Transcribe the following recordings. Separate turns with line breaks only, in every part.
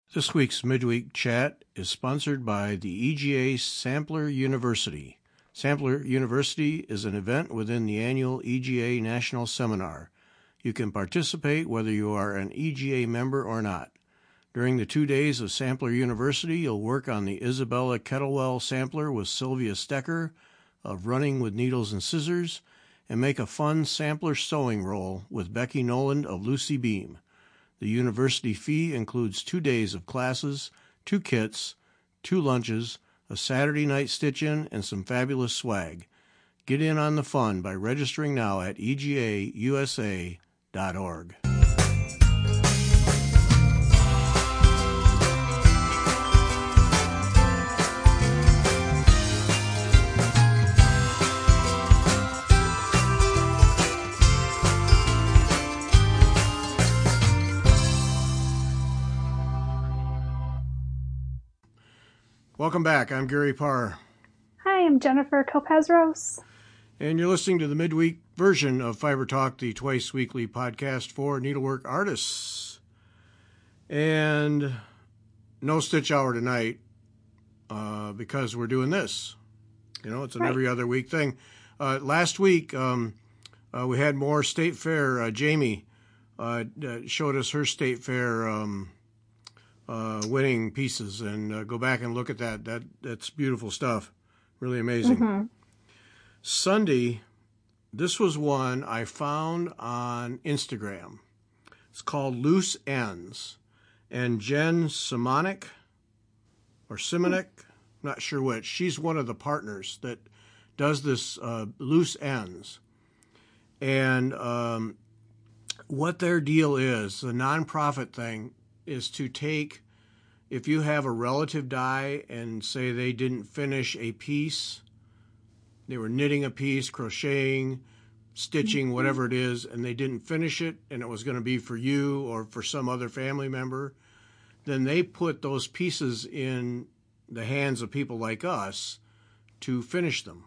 This week's Midweek Chat is sponsored by the EGA Sampler University. Sampler University is an event within the annual EGA National Seminar. You can participate whether you are an EGA member or not. During the 2 days of Sampler University, you'll work on the Isabella Kettlewell sampler with Sylvia Stecker of Running with Needles and Scissors, and make a fun sampler sewing roll with Becky Noland of Lucy Beam. The university fee includes 2 days of classes, 2 kits, 2 lunches, a Saturday night stitch-in, and some fabulous swag. Get in on the fun by registering now at egausa.org. Welcome back. I'm Gary Parr.
Hi, I'm Jennifer Copaz-Rose.
And you're listening to the midweek version of Fiber Talk, the twice-weekly podcast for needlework artists. And no stitch hour tonight because we're doing this. You know, it's an every other week thing. Last week, we had more State Fair. Jamie showed us her State Fair winning pieces, and go back and look at that. That's beautiful stuff. Really amazing. Mm-hmm. Sunday, this was one I found on Instagram. It's called Loose Ends, and Jen Simonek, not sure which. She's one of the partners that does this Loose Ends, and what their deal is, the nonprofit thing, is to take, if you have a relative die and say they didn't finish a piece, they were knitting a piece, crocheting, stitching, whatever it is, and they didn't finish it, and it was going to be for you or for some other family member, then they put those pieces in the hands of people like us to finish them.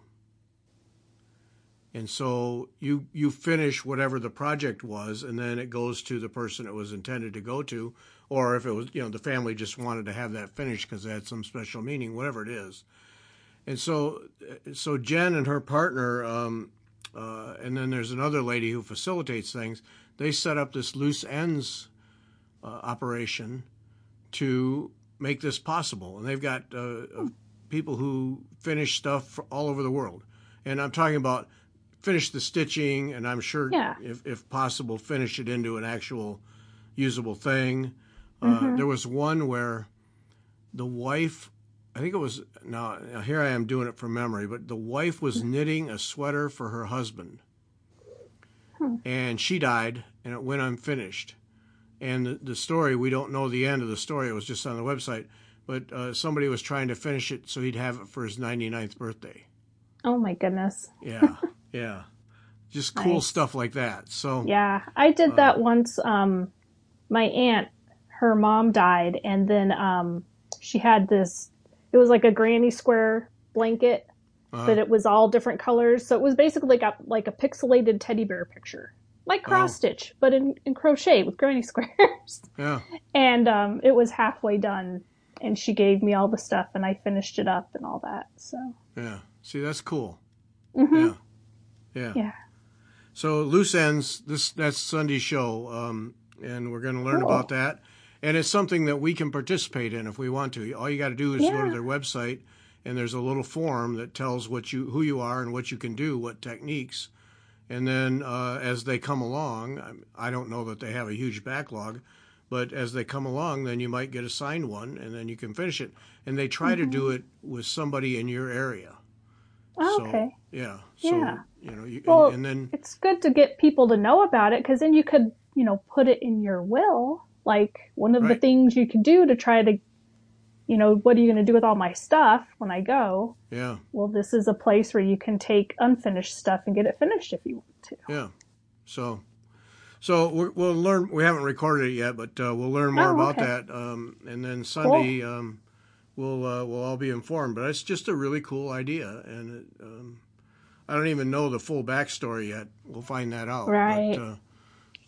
And so you finish whatever the project was, and then it goes to the person it was intended to go to, or if it was, the family just wanted to have that finished because it had some special meaning, whatever it is. And so Jen and her partner, and then there's another lady who facilitates things, they set up this Loose Ends operation to make this possible. And they've got people who finish stuff all over the world. And I'm talking about finish the stitching, and I'm sure, if possible, finish it into an actual usable thing. There was one where the wife, I think it was, now here I am doing it from memory, but the wife was knitting a sweater for her husband. And she died, and it went unfinished. And the story, we don't know the end of the story. It was just on the website. But somebody was trying to finish it so he'd have it for his 99th birthday.
Oh, my goodness.
Yeah. Yeah, just cool stuff like that. So
yeah, I did that once. My aunt, her mom died, and then she had this. It was like a granny square blanket, but it was all different colors. So it was basically like a pixelated teddy bear picture, like cross stitch, but in crochet with granny squares.
Yeah,
and it was halfway done, and she gave me all the stuff, and I finished it up and all that. So
yeah, see, that's cool.
Mm-hmm.
Yeah. So Loose Ends, that's Sunday's show, and we're going to learn about that. And it's something that we can participate in if we want to. All you got to do is go to their website, and there's a little form that tells who you are and what you can do, what techniques. And then as they come along, I don't know that they have a huge backlog, but as they come along, then you might get assigned one, and then you can finish it. And they try to do it with somebody in your area.
Oh, okay.
Yeah.
Yeah.
So, and then
it's good to get people to know about it, because then you could, put it in your will. Like one of the things you could do to try to, what are you going to do with all my stuff when I go?
Yeah.
Well, this is a place where you can take unfinished stuff and get it finished if you want to.
Yeah. So we'll learn. We haven't recorded it yet, but we'll learn more about that. And then Sunday, we'll all be informed. But it's just a really cool idea, and I don't even know the full backstory yet. We'll find that out.
Right.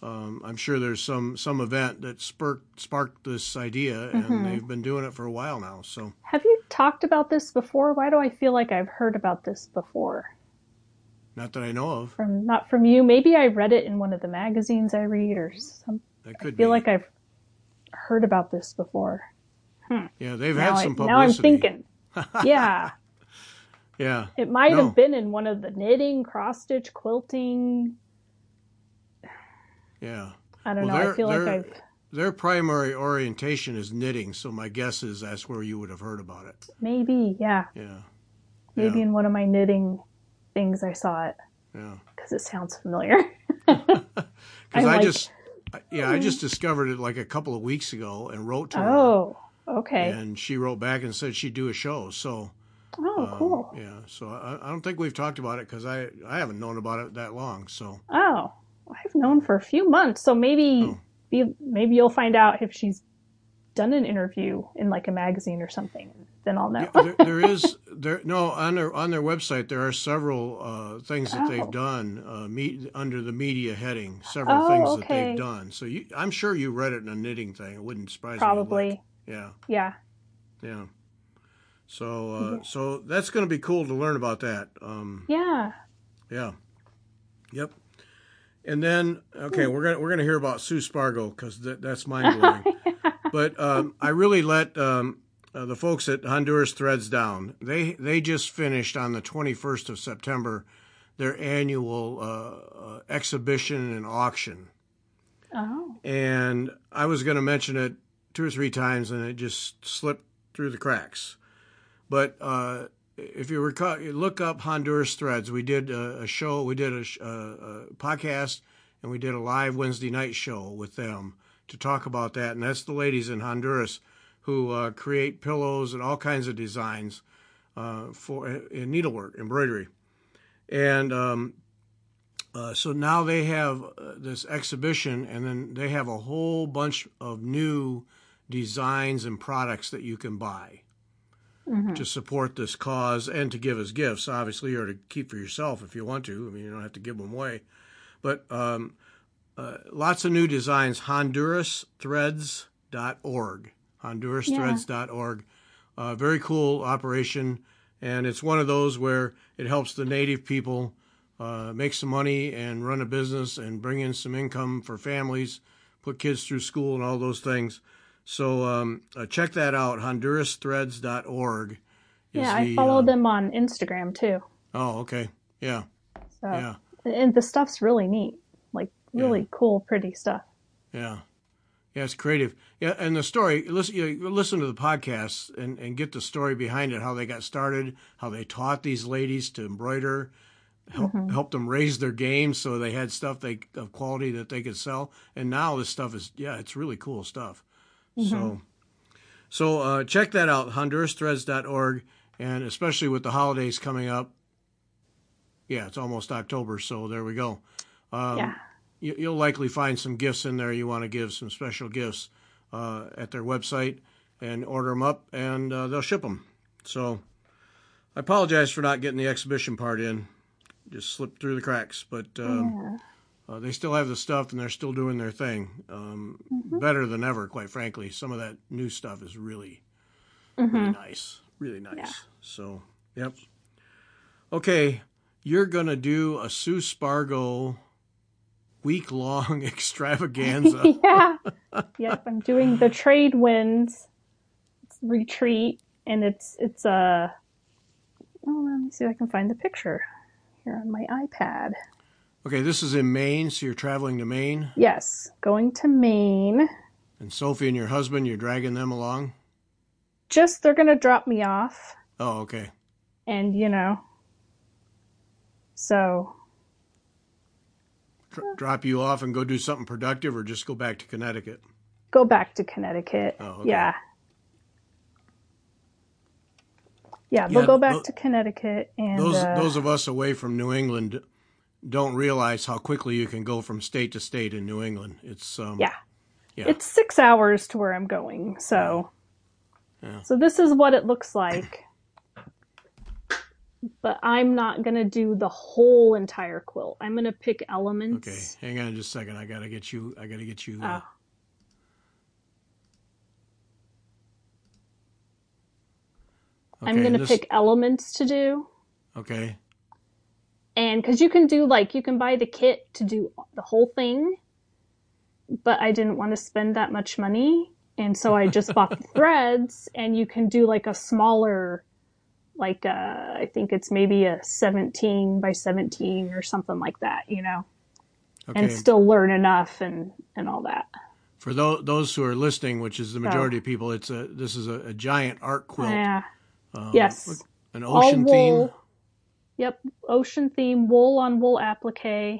I'm sure there's some event that sparked this idea, and they've been doing it for a while now. So,
have you talked about this before? Why do I feel like I've heard about this before?
not that I know of.
Not from you. Maybe I read it in one of the magazines I read, or some.
That could
I feel
be.
like I've heard about this before.
Yeah, they've had some publicity.
Now I'm thinking. Yeah.
Yeah.
It might have been in one of the knitting, cross-stitch, quilting.
Yeah.
I don't know. I feel like I've...
Their primary orientation is knitting, so my guess is that's where you would have heard about it.
Maybe, yeah.
Yeah.
Maybe in one of my knitting things I saw it.
Yeah.
Because it sounds familiar.
Because I just discovered it like a couple of weeks ago and wrote to her.
Oh, okay.
And she wrote back and said she'd do a show, so...
Oh, cool.
Yeah, so I don't think we've talked about it because I haven't known about it that long. So
I've known for a few months, so maybe you'll find out if she's done an interview in like a magazine or something. Then I'll know.
Yeah, on their website there are several things that they've done under the media heading. Several things that they've done. So I'm sure you read it in a knitting thing. It wouldn't surprise me.
Probably.
Yeah.
Yeah.
Yeah. So that's going to be cool to learn about that.
Yeah.
Yeah. Yep. And then we're gonna hear about Sue Spargo because that's mind blowing. But I really let the folks at Honduras Threads down. They just finished on the 21st of September their annual exhibition and auction.
Oh.
And I was going to mention it 2 or 3 times, and it just slipped through the cracks. But if you recall, look up Honduras Threads. We did a show, we did a podcast, and we did a live Wednesday night show with them to talk about that. And that's the ladies in Honduras who create pillows and all kinds of designs in needlework, embroidery. And so now they have this exhibition, and then they have a whole bunch of new designs and products that you can buy. To support this cause and to give as gifts, obviously, or to keep for yourself if you want to. I mean, you don't have to give them away. But lots of new designs, HondurasThreads.org. HondurasThreads.org. Very cool operation. And it's one of those where it helps the native people make some money and run a business and bring in some income for families, put kids through school and all those things. So check that out, HondurasThreads.org.
I follow them on Instagram too.
Oh, okay. Yeah.
So, yeah. And the stuff's really neat, like really cool, pretty stuff.
Yeah. Yeah, it's creative. Yeah, and the story, listen to the podcast and get the story behind it, how they got started, how they taught these ladies to embroider, helped them raise their game so they had stuff of quality that they could sell. And now this stuff is, it's really cool stuff. So check that out, HondurasThreads.org, and especially with the holidays coming up. Yeah, it's almost October, so there we go. You'll likely find some gifts in there you want to give, some special gifts at their website, and order them up, and they'll ship them. So I apologize for not getting the exhibition part in. Just slipped through the cracks, but they still have the stuff, and they're still doing their thing. Better than ever, quite frankly. Some of that new stuff is really nice. Really nice. Yeah. So, yep. Okay, you're going to do a Sue Spargo week-long extravaganza.
Yep, I'm doing the Trade Winds retreat, and it's let me see if I can find the picture here on my iPad.
Okay, this is in Maine, so you're traveling to Maine?
Yes, going to Maine.
And Sophie and your husband, you're dragging them along?
Just, they're going to drop me off.
Oh, okay.
And, so...
Drop you off and go do something productive, or just go back to Connecticut?
Go back to Connecticut.
Oh, okay.
Yeah. Yeah, they'll go back to Connecticut. And
those of us away from New England don't realize how quickly you can go from state to state in New England. It's it's 6 hours to where I'm going. So so this is what it looks like
but I'm not going to do the whole entire quilt. I'm going to pick
Okay,
elements.
hang on just a second. I gotta get you.
Oh, I'm
Okay,
going
and
to
this.
pick elements to do.
Okay,
And because you can do like, you can buy the kit to do the whole thing, but I didn't want to spend that much money. And so I just bought the threads, and you can do like a smaller, like I think it's maybe a 17 by 17 or something like that, and
okay.
still learn enough and all that.
For those who are listening, which is the
So,
majority of people, this is a giant art quilt,
yeah, yes,
an
all
ocean theme.
wool. Yep, ocean theme, wool on wool applique.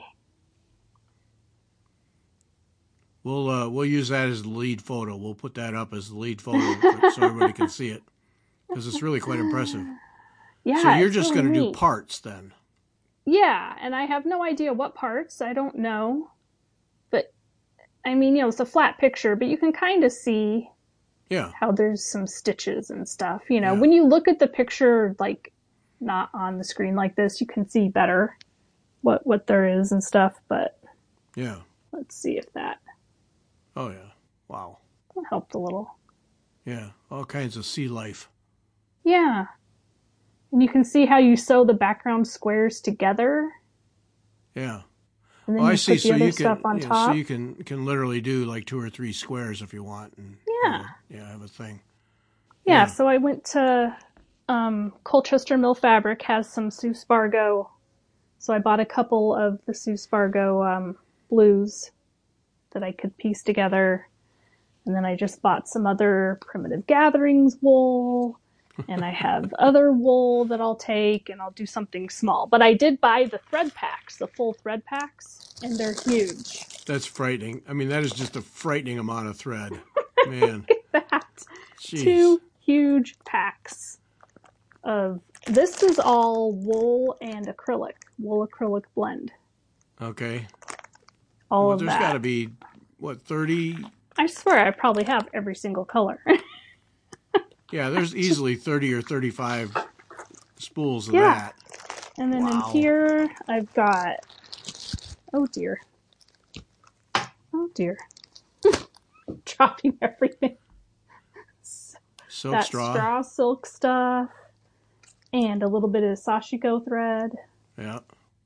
We'll use that as the lead photo. We'll put that up as the lead photo so everybody can see it because it's really quite impressive. So
Yeah,
you're
it's
just
really
going to do
neat.
parts then?
Yeah, and I have no idea what parts. I don't know. But I mean, it's a flat picture, but you can kind of see
Yeah,
how there's some stitches and stuff.
yeah,
When you look at the picture, like not on the screen like this, you can see better what there is and stuff. But
yeah.
let's see if that
Oh yeah. Wow.
helped a little.
Yeah, all kinds of sea life.
Yeah. And you can see how you sew the background squares together,
Yeah.
and
Oh,
then
I
you
see.
put the
So
other
you
stuff
can,
on
so
top.
you can literally do like 2 or 3 squares if you want, and
Yeah.
have a thing.
Yeah,
Yeah.
so I went to Colchester Mill Fabric has some Sue Spargo. So I bought a couple of the Sue Spargo blues that I could piece together. And then I just bought some other Primitive Gatherings wool. And I have other wool that I'll take, and I'll do something small. But I did buy the thread packs, the full thread packs, and they're huge.
That's frightening. I mean, that is just a frightening amount of thread, man.
That
Jeez.
2 huge packs of this is all wool and acrylic, wool acrylic blend.
Okay.
All
Well,
of
there's got to
that.
be what 30.
I swear I probably have every single color.
Yeah, there's easily 30 or 35 spools of
Yeah.
that.
And then in
Wow.
here I've got, oh dear. Oh dear. Dropping everything.
Silk
That
straw.
straw silk stuff and a little bit of sashiko thread
Yeah.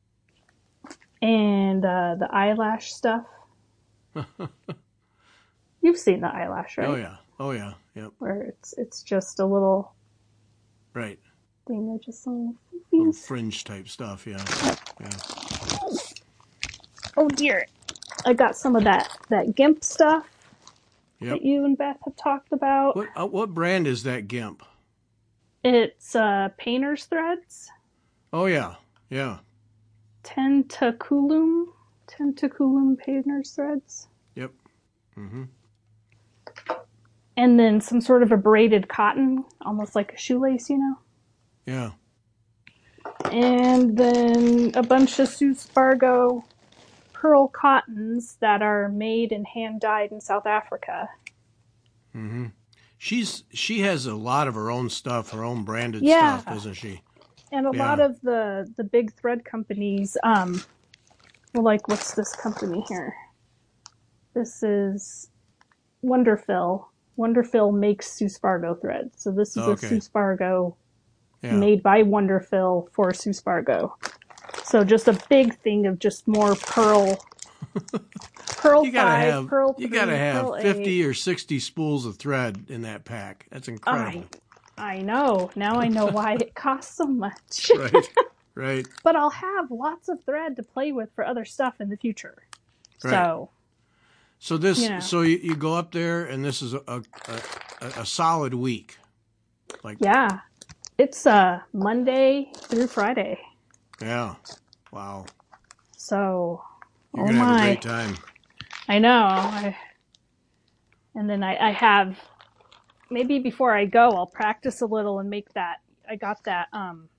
and the eyelash stuff. You've seen the eyelash,
Oh
right?
yeah. Oh yeah. Yep.
Where it's just a little
Right.
thing that just little
Little
foofies.
fringe type stuff. Yeah. Yeah.
Oh dear. I got some of that GIMP stuff
Yep.
that you and Beth have talked about.
What brand is that GIMP?
It's Painter's Threads,
Oh yeah. Yeah.
Tentaculum Painter's Threads,
Yep. Mm-hmm.
and then some sort of a braided cotton, almost like a shoelace,
Yeah.
and then a bunch of Sue Spargo pearl cottons that are made and hand dyed in South Africa.
Mm-hmm. She has a lot of her own stuff, her own branded
Yeah,
stuff, doesn't she?
and a lot
Yeah.
of the big thread companies. Well, like what's this company here? This is Wonderfill. Wonderfill makes Sue Spargo thread. So this is a
Okay.
Sue Spargo
Yeah.
made by Wonderfill for Sue Spargo. So just a big thing of just more pearl
You gotta
5,
have
pearl 3,
you gotta have
pearl
50
8.
or 60 spools of thread in that pack. That's incredible.
I know. Now I know why it costs so much.
Right. Right.
But I'll have lots of thread to play with for other stuff in the future.
Right. So this,
you know.
so you go up there, and this is a solid week. Like
Yeah. It's Monday through Friday.
yeah, wow.
So,
You're
oh
gonna have a
my.
great time.
I know. And then I have, maybe before I go, I'll practice a little and make that. I got that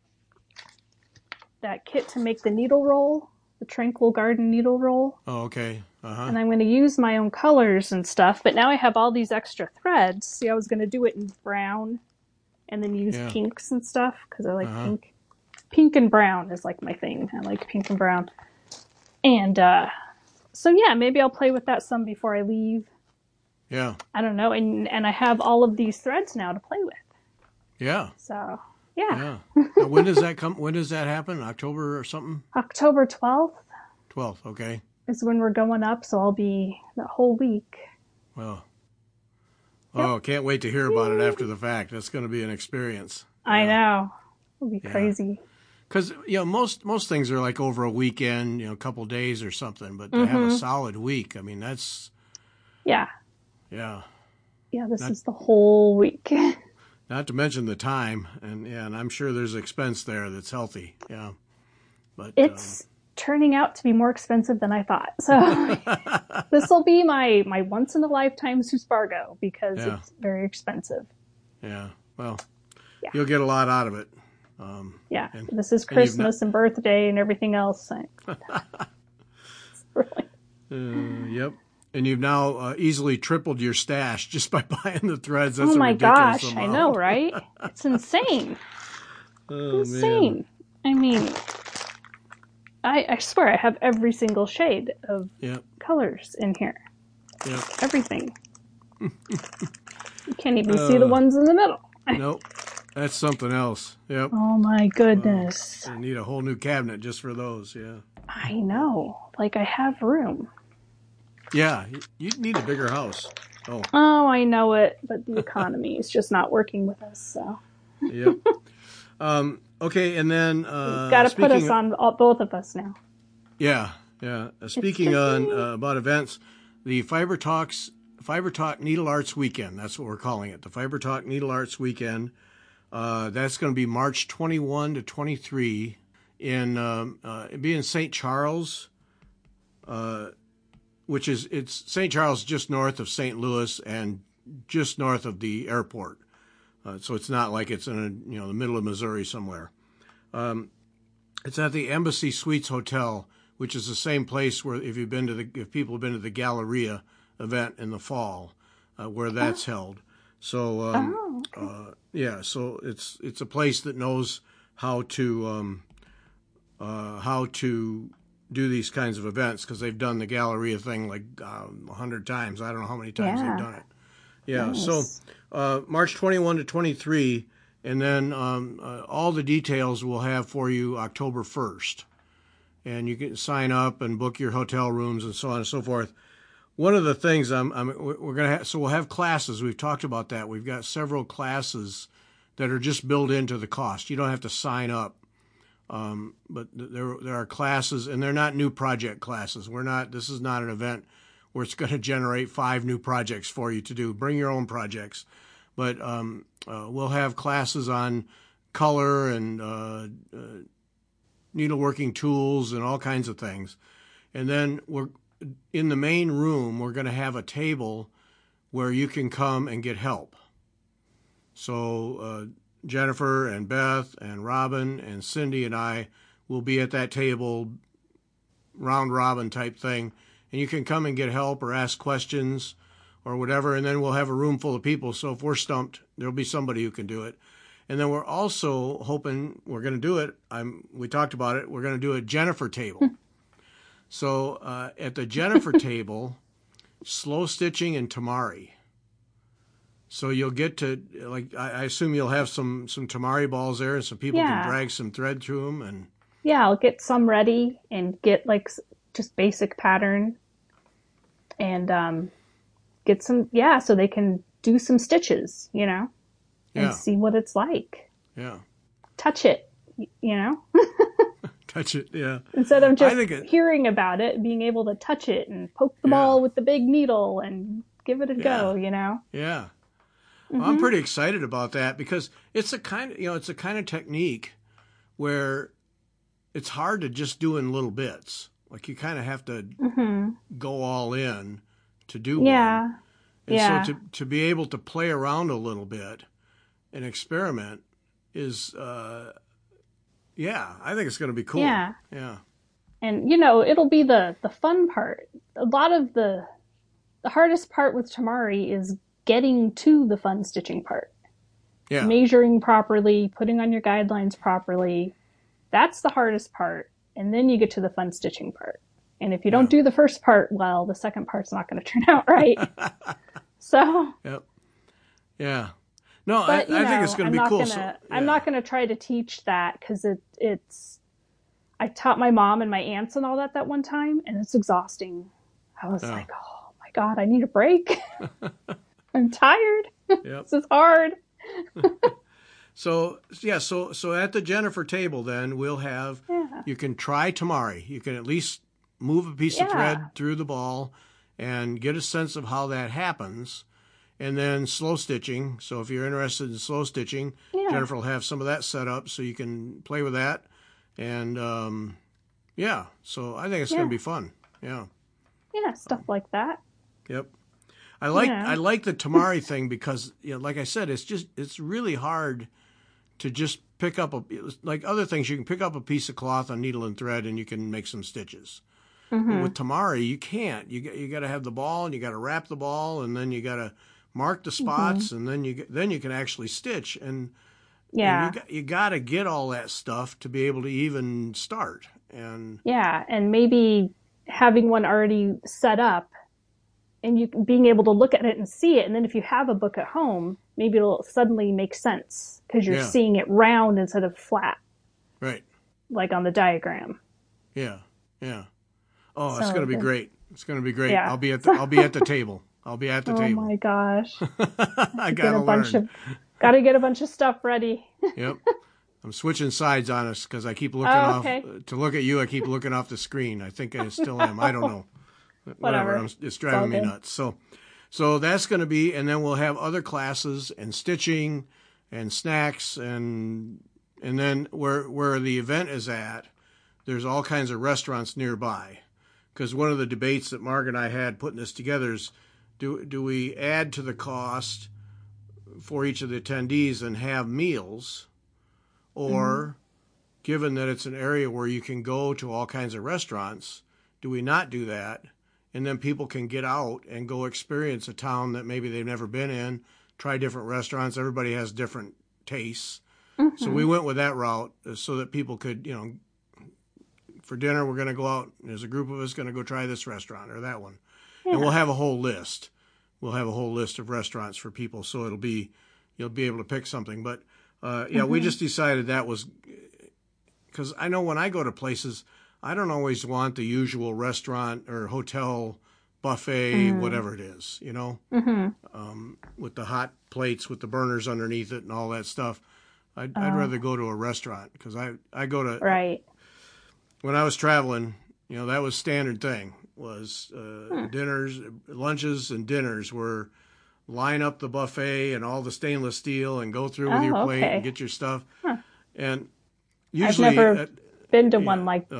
kit to make the needle roll, the Tranquil Garden needle roll.
Oh, okay.
And I'm going to use my own colors and stuff. But now I have all these extra threads. See, I was going to do it in brown and then use pinks and stuff because I like pink. pink and brown is like my thing. I like pink and brown. And so yeah, maybe I'll play with that some before I leave.
Yeah.
I don't know. And I have all of these threads now to play with.
Yeah.
So yeah.
Yeah. Now, when does that come? When does that happen? October or something?
October 12th
12th. Okay.
is when we're going up, so I'll be the whole week.
Well.
Yep.
Oh, can't wait to hear about it after the fact. That's going to be an experience.
I know. It'll be crazy.
Because, most things are like over a weekend, a couple days or something, but to have a solid week, I mean, that's...
Yeah.
Yeah.
Yeah, this is the whole week.
Not to mention the time, and I'm sure there's expense there that's healthy, yeah. But
it's turning out to be more expensive than I thought. So this will be my once-in-a-lifetime Suspargo because it's very expensive.
Yeah, well, you'll get a lot out of it.
This is Christmas and birthday and everything else.
Yep. And you've now easily tripled your stash just by buying the threads. That's
oh my gosh,
amount.
I know, right? It's insane.
Man.
I mean, I swear I have every single shade of colors in here.
Yep.
Everything. You can't even see the ones in the middle.
Nope. That's something else. Yep.
Oh my goodness.
I need a whole new cabinet just for those,
I know. Like, I have room.
Yeah, you need a bigger house.
Oh, I know it, but the economy is just not working with us, so.
Yep. Okay, and then...
got to put us on, both of us now.
Yeah. Speaking on about events, the Fiber Talk Needle Arts Weekend, that's what we're calling it, the Fiber Talk Needle Arts Weekend. That's going to be March 21 to 23 it'd be in St. Charles, it's St. Charles just north of St. Louis and just north of the airport. So it's not like it's in the middle of Missouri somewhere. It's at the Embassy Suites Hotel, which is the same place where if people have been to the Galleria event in the fall, where that's held. So so it's a place that knows how to do these kinds of events because they've done the Galleria thing like 100 times. I don't know how many times they've done it. Yeah, nice. So March 21 to 23, and then all the details we'll have for you October 1st. And you can sign up and book your hotel rooms and so on and so forth. One of the things we're going to have, so we'll have classes. We've talked about that. We've got several classes that are just built into the cost. You don't have to sign up. But there are classes, and they're not new project classes. This is not an event where it's going to generate 5 new projects for you to do. Bring your own projects. But we'll have classes on color and needleworking tools and all kinds of things. And then in the main room, we're going to have a table where you can come and get help. So Jennifer and Beth and Robin and Cindy and I will be at that table, round robin type thing, and you can come and get help or ask questions or whatever, and then we'll have a room full of people. So if we're stumped, there'll be somebody who can do it. And then we're also hoping we're going to do it. We talked about it. We're going to do a Jennifer table. So at the Jennifer table, slow stitching and tamari. So you'll get to, I assume you'll have some tamari balls there and some people can drag some thread through them. And
yeah, I'll get some ready and get just basic pattern and get some, so they can do some stitches, and see what it's like.
Yeah.
Touch it,
Touch it, yeah.
Instead of just hearing about it, being able to touch it and poke the ball with the big needle and give it a go,
Yeah. Well, I'm pretty excited about that because it's a kind of technique where it's hard to just do in little bits. Like you kind of have to go all in to do one. And so to be able to play around a little bit and experiment is, I think it's going to be cool.
Yeah.
Yeah.
And, it'll be the fun part. A lot of the hardest part with tamari is getting to the fun stitching part. Yeah. Measuring properly, putting on your guidelines properly, That's the hardest part. And then you get to the fun stitching part. And if you
Yeah.
don't do the first part well, the second part's not going to turn out right. So,
Yep. Yeah. No, I
but
think it's going to be cool.
I'm not gonna try to teach that because it's. I taught my mom and my aunts and all that one time, and it's exhausting. I was like, oh my God, I need a break. I'm tired.
Yep.
This is hard.
So at the Jennifer table, then we'll have.
Yeah.
You can try tamari. You can at least move a piece of thread through the ball, and get a sense of how that happens. And then slow stitching. So if you're interested in slow stitching, Jennifer will have some of that set up so you can play with that. And so I think it's going to be fun. Yeah.
Yeah, stuff like that.
Yep. I like the tamari thing because, like I said, it's really hard to just pick up like other things. You can pick up a piece of cloth on needle and thread and you can make some stitches.
Mm-hmm.
But with tamari, you can't. You got to have the ball and you got to wrap the ball and then you got to mark the spots, and then you can actually stitch, and you got to get all that stuff to be able to even start. And
and maybe having one already set up, and you being able to look at it and see it, and then if you have a book at home, maybe it'll suddenly make sense because you're seeing it round instead of flat,
right?
Like on the diagram.
Yeah. Oh, it's going to be great. It's going to be great.
Yeah.
I'll be at the table. I'll be at the table.
Oh my gosh.
I gotta learn.
Gotta get a bunch of stuff ready.
Yep. I'm switching sides on us because I keep looking off to look at you. I keep looking off the screen. I think I still am. I don't know. Whatever. It's driving me nuts. So that's going to be, and then we'll have other classes and stitching and snacks and then where the event is at, there's all kinds of restaurants nearby. Because one of the debates that Marg and I had putting this together is, do we add to the cost for each of the attendees and have meals, or given that it's an area where you can go to all kinds of restaurants, do we not do that? And then people can get out and go experience a town that maybe they've never been in, try different restaurants. Everybody has different tastes. So we went with that route so that people could, for dinner, we're going to go out. There's a group of us going to go try this restaurant or that one. Yeah. And we'll have a whole list. We'll have a whole list of restaurants for people. So you'll be able to pick something. But, we just decided that was because I know when I go to places, I don't always want the usual restaurant or hotel buffet, whatever it is, with the hot plates with the burners underneath it and all that stuff. I'd rather go to a restaurant because I go to when I was traveling, that was standard thing was dinners, lunches and dinners were line up the buffet and all the stainless steel and go through with your plate and get your stuff. And usually
I've never been to one like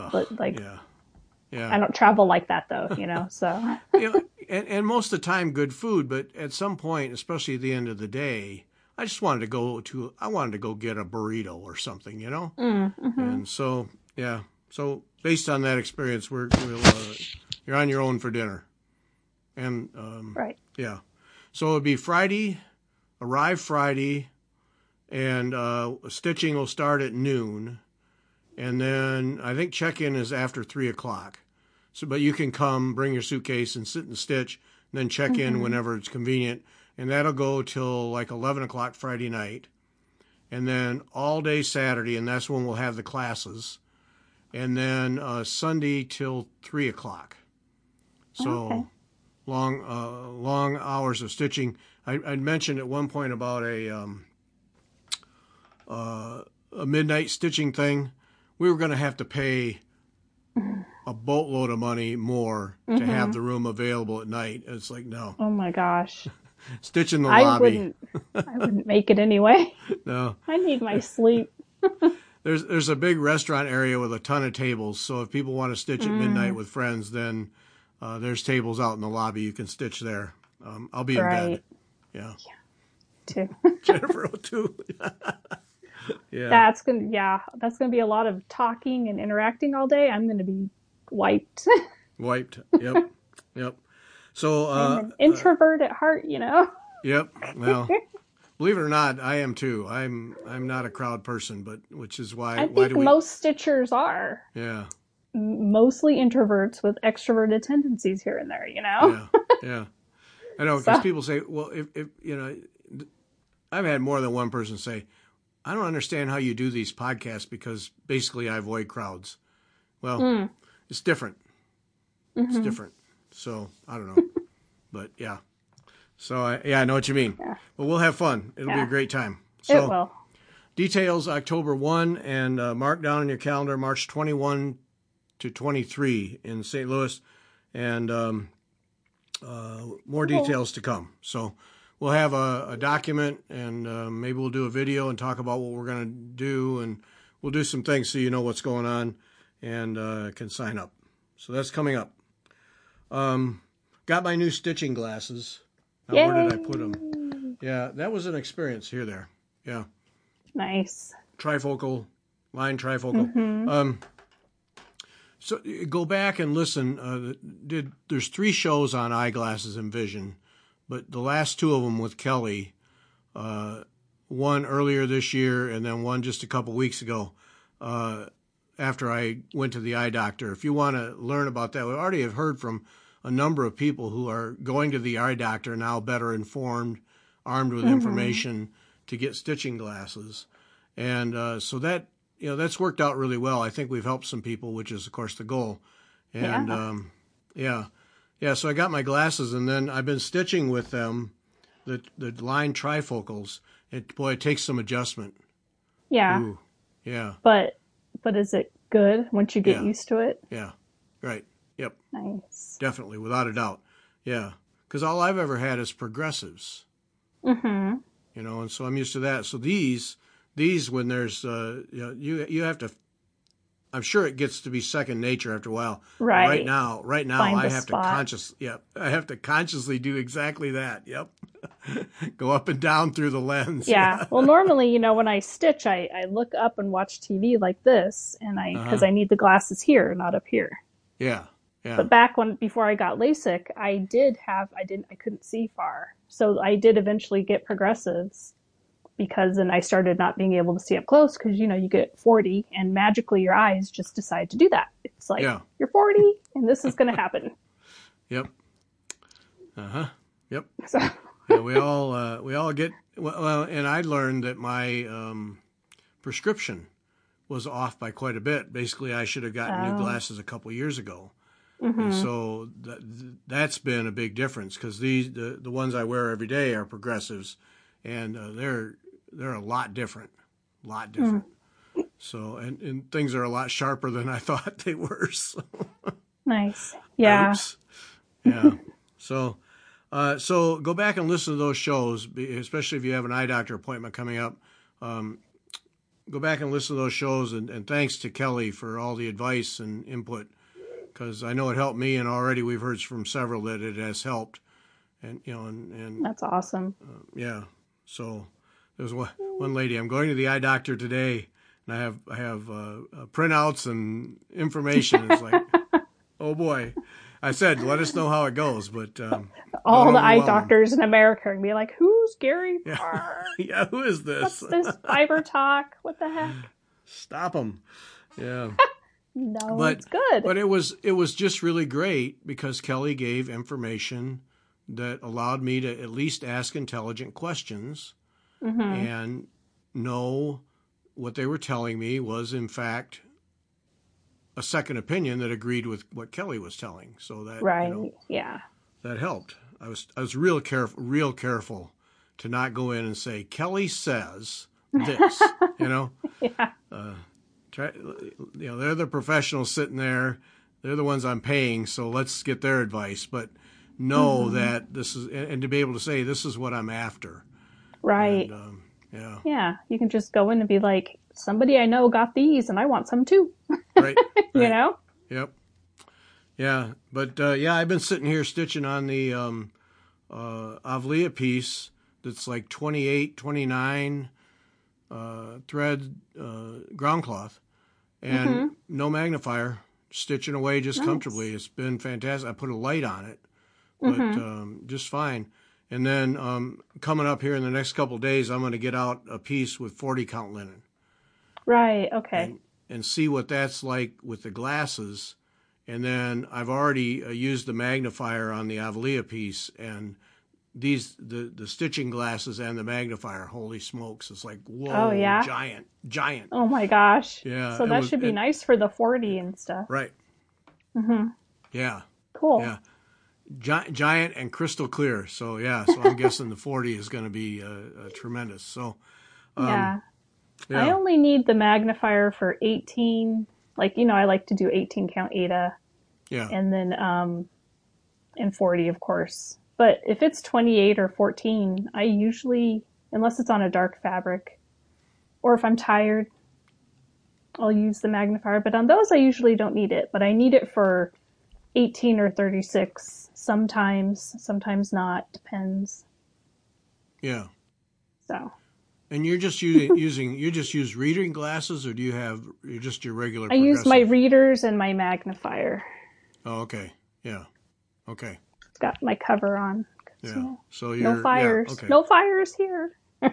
I don't travel like that though, so.
And most of the time good food, but at some point, especially at the end of the day, I wanted to go get a burrito or something, And so, so based on that experience, you're on your own for dinner. And, so it'd be Friday, arrive Friday, and stitching will start at noon. And then I think check-in is after 3:00. So, but you can come, bring your suitcase and sit and stitch, and then check in whenever it's convenient. And that'll go till like 11:00 Friday night. And then all day Saturday, and that's when we'll have the classes. And then Sunday till 3:00. So long hours of stitching. I'd mentioned at one point about a midnight stitching thing. We were going to have to pay a boatload of money more to have the room available at night. It's like, no.
Oh my gosh.
Stitch in the lobby.
I wouldn't make it anyway.
No.
I need my sleep.
There's a big restaurant area with a ton of tables. So if people want to stitch at midnight with friends, then there's tables out in the lobby. You can stitch there. I'll be in bed. Yeah.
Too.
Jennifer too. Yeah.
That's gonna be a lot of talking and interacting all day. I'm gonna be wiped.
Yep. So
I'm an introvert at heart,
Yep. Well, Believe it or not, I am too. I'm not a crowd person, but which is why.
I
Why
think
do we?
most Stitchers are.
Yeah.
Mostly introverts with extroverted tendencies here and there, you know?
Yeah. Yeah. I know, because
So,
people say, well, if you know, I've had more than one person say, I don't understand how you do these podcasts because basically I avoid crowds. Well, it's different. It's different. So I don't know, but yeah. So I know what you mean.
yeah.
But we'll have fun. It'll be a
Yeah.
great time.
It
So
will.
details October 1 and mark down on your calendar March 21 to 23 in St. Louis, and more details to come. So we'll have a document, and maybe we'll do a video and talk about what we're going to do, and we'll do some things so you know what's going on and can sign up. So that's coming up. Got my new stitching glasses. Now,
Yay!
where did I put them? Yeah, that was an experience. Here, there. Yeah.
Nice.
Trifocal, line trifocal. So go back and listen. There's 3 shows on eyeglasses and vision, but the last 2 of them with Kelly, one earlier this year and then one just a couple weeks ago, after I went to the eye doctor. If you want to learn about that, we already have heard from a number of people who are going to the eye doctor now, better informed, armed with information to get stitching glasses, and so that. That's worked out really well. I think we've helped some people, which is, of course, the goal. And, yeah. So I got my glasses, and then I've been stitching with them, the line trifocals. It takes some adjustment.
Yeah.
Ooh, yeah.
But is it good once you get used to it?
Yeah. Right. Yep.
Nice.
Definitely, without a doubt. Yeah. Because all I've ever had is progressives. And so I'm used to that. So these when there's you have to, I'm sure it gets to be second nature after a while.
Right.
Right now
Find
I
the
have
spot.
I have to consciously do exactly that. Yep. Go up and down through the lens.
Yeah. Well, normally, when I stitch, I look up and watch TV like this, and because I need the glasses here, not up here.
Yeah. Yeah.
But before I got LASIK, I couldn't see far. So I did eventually get progressives, because then I started not being able to see up close, because, you get 40 and magically your eyes just decide to do that. It's like, You're 40 and this is going to happen.
Yep. Yep.
So.
Yeah, we all get, well, and I learned that my prescription was off by quite a bit. Basically, I should have gotten new glasses a couple years ago. And so that's been a big difference, because the ones I wear every day are progressives, and they're a lot different. So, and things are a lot sharper than I thought they were. So.
Nice. Yeah.
Oops. Yeah. So go back and listen to those shows, especially if you have an eye doctor appointment coming up. Go back and listen to those shows, and thanks to Kelly for all the advice and input, because I know it helped me, and already we've heard from several that it has helped. And and
that's awesome.
Yeah. So there's one lady. I'm going to the eye doctor today, and I have printouts and information. It's like, oh boy. I said, let us know how it goes, but
all the eye doctors in America are gonna be like, "Who's Gary Farr?
Yeah, who is this?
What's this fiber talk? What the heck?
Stop them!" Yeah.
No,
but
it's good.
But it was just really great, because Kelly gave information that allowed me to at least ask intelligent questions and know what they were telling me was, in fact, a second opinion that agreed with what Kelly was telling. So that that helped. I was real careful to not go in and say, Kelly says this.
Yeah.
They're the professionals sitting there. They're the ones I'm paying, so let's get their advice. But know that this is, and to be able to say, this is what I'm after.
Right.
And,
yeah. You can just go in and be like, somebody I know got these, and I want some too.
Right.
Yep.
Yeah. But I've been sitting here stitching on the Avlia piece that's like 28, 29 thread ground cloth, and no magnifier, stitching away just comfortably. It's been fantastic. I put a light on it, but just fine. And then coming up here in the next couple of days, I'm going to get out a piece with 40 count linen.
Right. Okay.
And see what that's like with the glasses. And then I've already used the magnifier on the Avalia piece, and the stitching glasses and the magnifier, holy smokes, it's like, whoa,
Oh yeah.
giant.
Oh my gosh.
Yeah.
So that should be nice for the 40 and stuff.
Right.
Mm-hmm.
Yeah.
Cool.
Yeah. Giant and crystal clear. So yeah, so I'm guessing the 40 is going to be tremendous. So
Yeah.
yeah.
I only need the magnifier for 18. Like, I like to do 18 count Ada.
Yeah.
And then and 40, of course. But if it's 28 or 14, I usually, unless it's on a dark fabric, or if I'm tired, I'll use the magnifier. But on those, I usually don't need it. But I need it for 18 or 36 sometimes not, depends.
Yeah.
So.
And you're just you just use reading glasses, or do you just your regular
I use my readers and my magnifier.
Oh, okay. Yeah. Okay.
It's got my cover on.
Yeah. So you're
no fires.
Yeah, okay.
No fires here.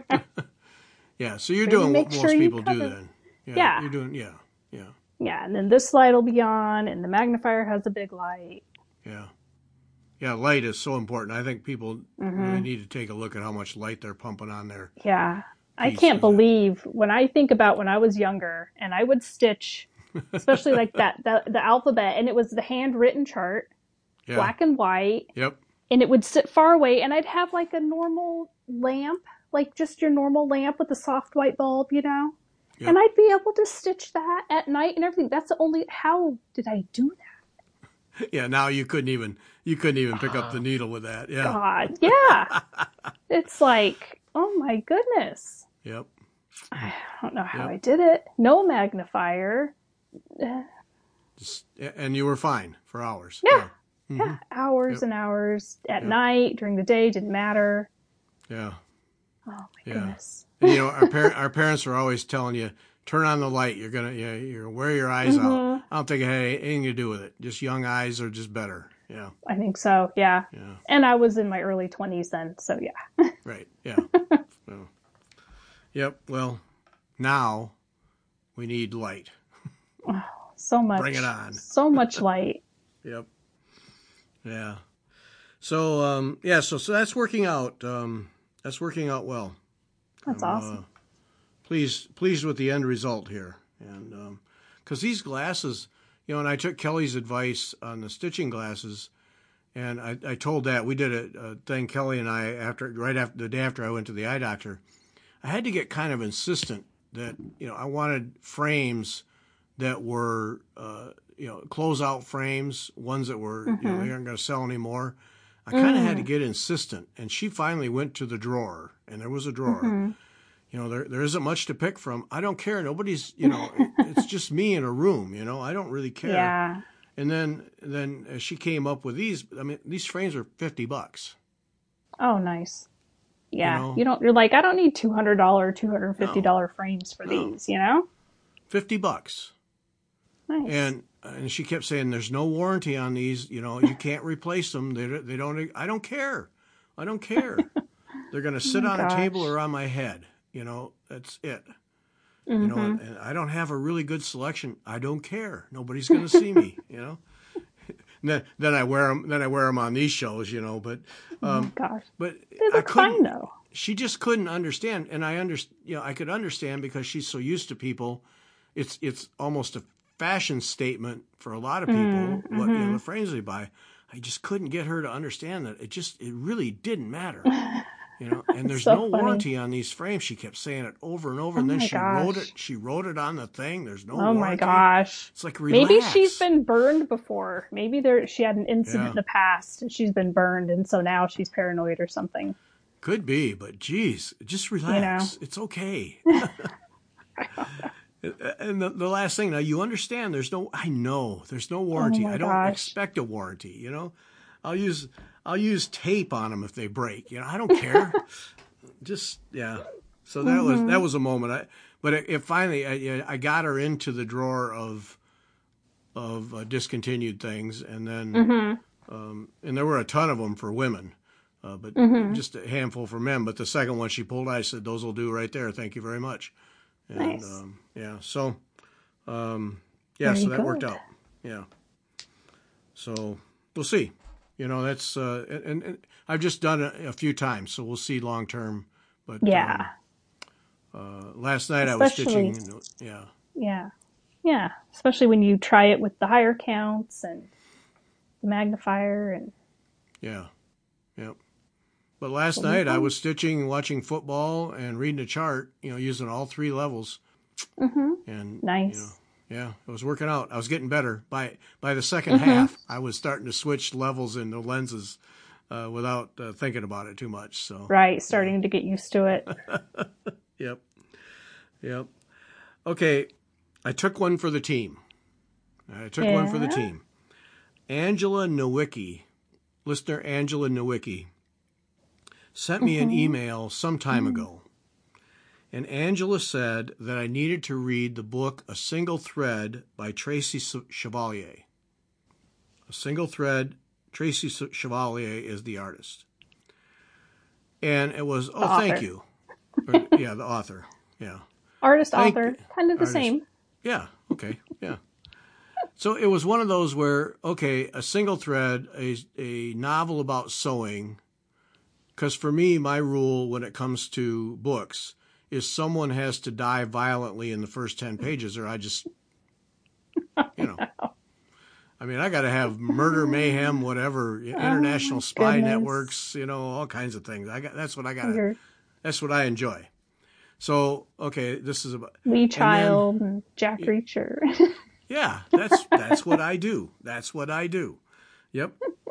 Yeah. So you're doing what most people do then.
Yeah.
You're doing
Yeah, and then this light will be on, and the magnifier has a big light.
Yeah. Yeah, light is so important. I think people really need to take a look at how much light they're pumping on there.
Yeah. I can't believe when I think about when I was younger and I would stitch, especially like the alphabet, and it was the handwritten chart, black and white.
Yep.
And it would sit far away, and I'd have like a normal lamp, like just your normal lamp with a soft white bulb, Yep. And I'd be able to stitch that at night and everything. That's the only, how did I do that?
Yeah, now you couldn't even pick up the needle with that. Yeah.
God, yeah. It's like, oh my goodness.
Yep.
I don't know how I did it. No magnifier.
And you were fine for hours.
Yeah. Yeah. Hours and hours at night, during the day, didn't matter.
Yeah.
Oh my goodness.
And, our parents were always telling you, turn on the light. You're gonna wear your eyes out. I don't think it had anything to do with it. Just young eyes are just better. Yeah.
I think so. Yeah. And I was in my early 20s then, so yeah.
Right. Yeah. So, yep. Well, now we need light.
Oh, so much.
Bring it on.
So much light.
Yep. Yeah. So so that's working out. That's working out well.
That's awesome.
Pleased with the end result here, and because these glasses, and I took Kelly's advice on the stitching glasses, and I told that we did a thing, Kelly and I, right after the day after I went to the eye doctor, I had to get kind of insistent that I wanted frames that were closeout frames, ones that were they aren't going to sell anymore. I kind of had to get insistent, and she finally went to the drawer, and there was a drawer. There isn't much to pick from. I don't care. Nobody's, it's just me in a room, I don't really care.
Yeah.
And then as she came up with these, I mean, these frames are $50.
Oh, nice. Yeah. You're like, I don't need $200, $250 frames for these,
$50.
Nice.
And she kept saying, "There's no warranty on these. You can't replace them. They don't. I don't care. I don't care. They're going to sit on a table or on my head. That's it. And I don't have a really good selection. I don't care. Nobody's going to see me. And then I wear them. Then I wear them on these shows. But
oh my gosh.
But
they look fine though.
She just couldn't understand, and I I could understand because she's so used to people. It's almost a fashion statement for a lot of people, what the frames they buy. I just couldn't get her to understand that it really didn't matter, and there's no warranty on these frames. She kept saying it over and over, and then she wrote it on the thing. There's no warranty.
My gosh.
It's like, relax.
Maybe she's been burned before. Maybe she had an incident in the past and she's been burned, and so now she's paranoid or something.
Could be, but geez, just relax. It's okay. And the last thing, now you understand there's no warranty. I don't expect a warranty, I'll use tape on them if they break, I don't care. Just, So that was a moment. But it finally, I got her into the drawer of discontinued things, and then, and there were a ton of them for women. but just a handful for men. But the second one she pulled, I said, those will do right there. Thank you very much. And,
nice.
So
Very
that worked
good.
out. Yeah. So we'll see. That's, and I've just done it a few times, so we'll see long term. But
Yeah.
last night
Especially,
I was stitching.
yeah. Yeah. Especially when you try it with the higher counts and the magnifier and
Yeah. But last
it'll be
night I
fun.
was stitching, watching football, and reading a chart. Using all three levels, and
Nice.
yeah, it was working out. I was getting better. By the second half, I was starting to switch levels in the lenses without thinking about it too much. So
Right.
yeah.
Starting to get used to it.
Yep. Yep. Okay, I took one for the team.
Yeah.
Angela Nowicki, listener Angela Nowicki, sent me an email some time ago. And Angela said that I needed to read the book A Single Thread by Tracy Chevalier. A Single Thread, Tracy Chevalier is the artist. And it was,
The
thank
author.
you. Yeah, the author. Yeah.
Artist,
Thank
author. Kind of the
artist.
same.
Yeah, okay, yeah. So it was one of those where, okay, A Single Thread, a novel about sewing, because for me, my rule when it comes to books is someone has to die violently in the first 10 pages, or I just, I got to have murder, mayhem, whatever, international
Oh,
spy
goodness.
networks, all kinds of things. That's what I got.
Your
That's what I enjoy. So, okay, this is about,
Lee
and then,
Child and Jack Reacher.
yeah, that's what I do. That's what I do. Yep.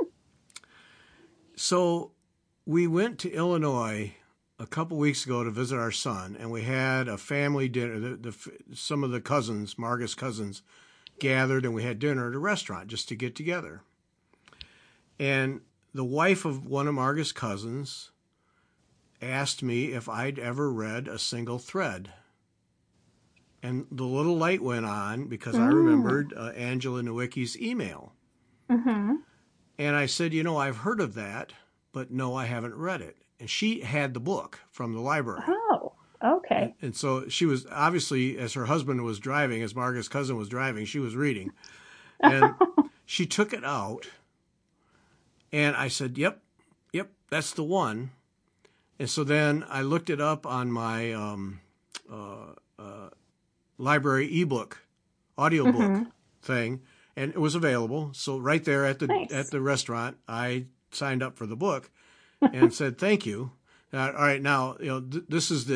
So we went to Illinois a couple weeks ago to visit our son, and we had a family dinner. Some of the cousins, Marga's cousins, gathered, and we had dinner at a restaurant just to get together. And the wife of one of Marga's cousins asked me if I'd ever read A Single Thread. And the little light went on because I remembered Angela Nowicki's email.
Mm-hmm.
And I said, I've heard of that, but no, I haven't read it. And she had the book from the library.
Oh, okay.
And so she was obviously, as her husband was driving, as Marga's cousin was driving, she was reading. And she took it out. And I said, yep, that's the one. And so then I looked it up on my library ebook, audiobook thing, and it was available. So right there at the restaurant, I signed up for the book and said thank you. All right, now this is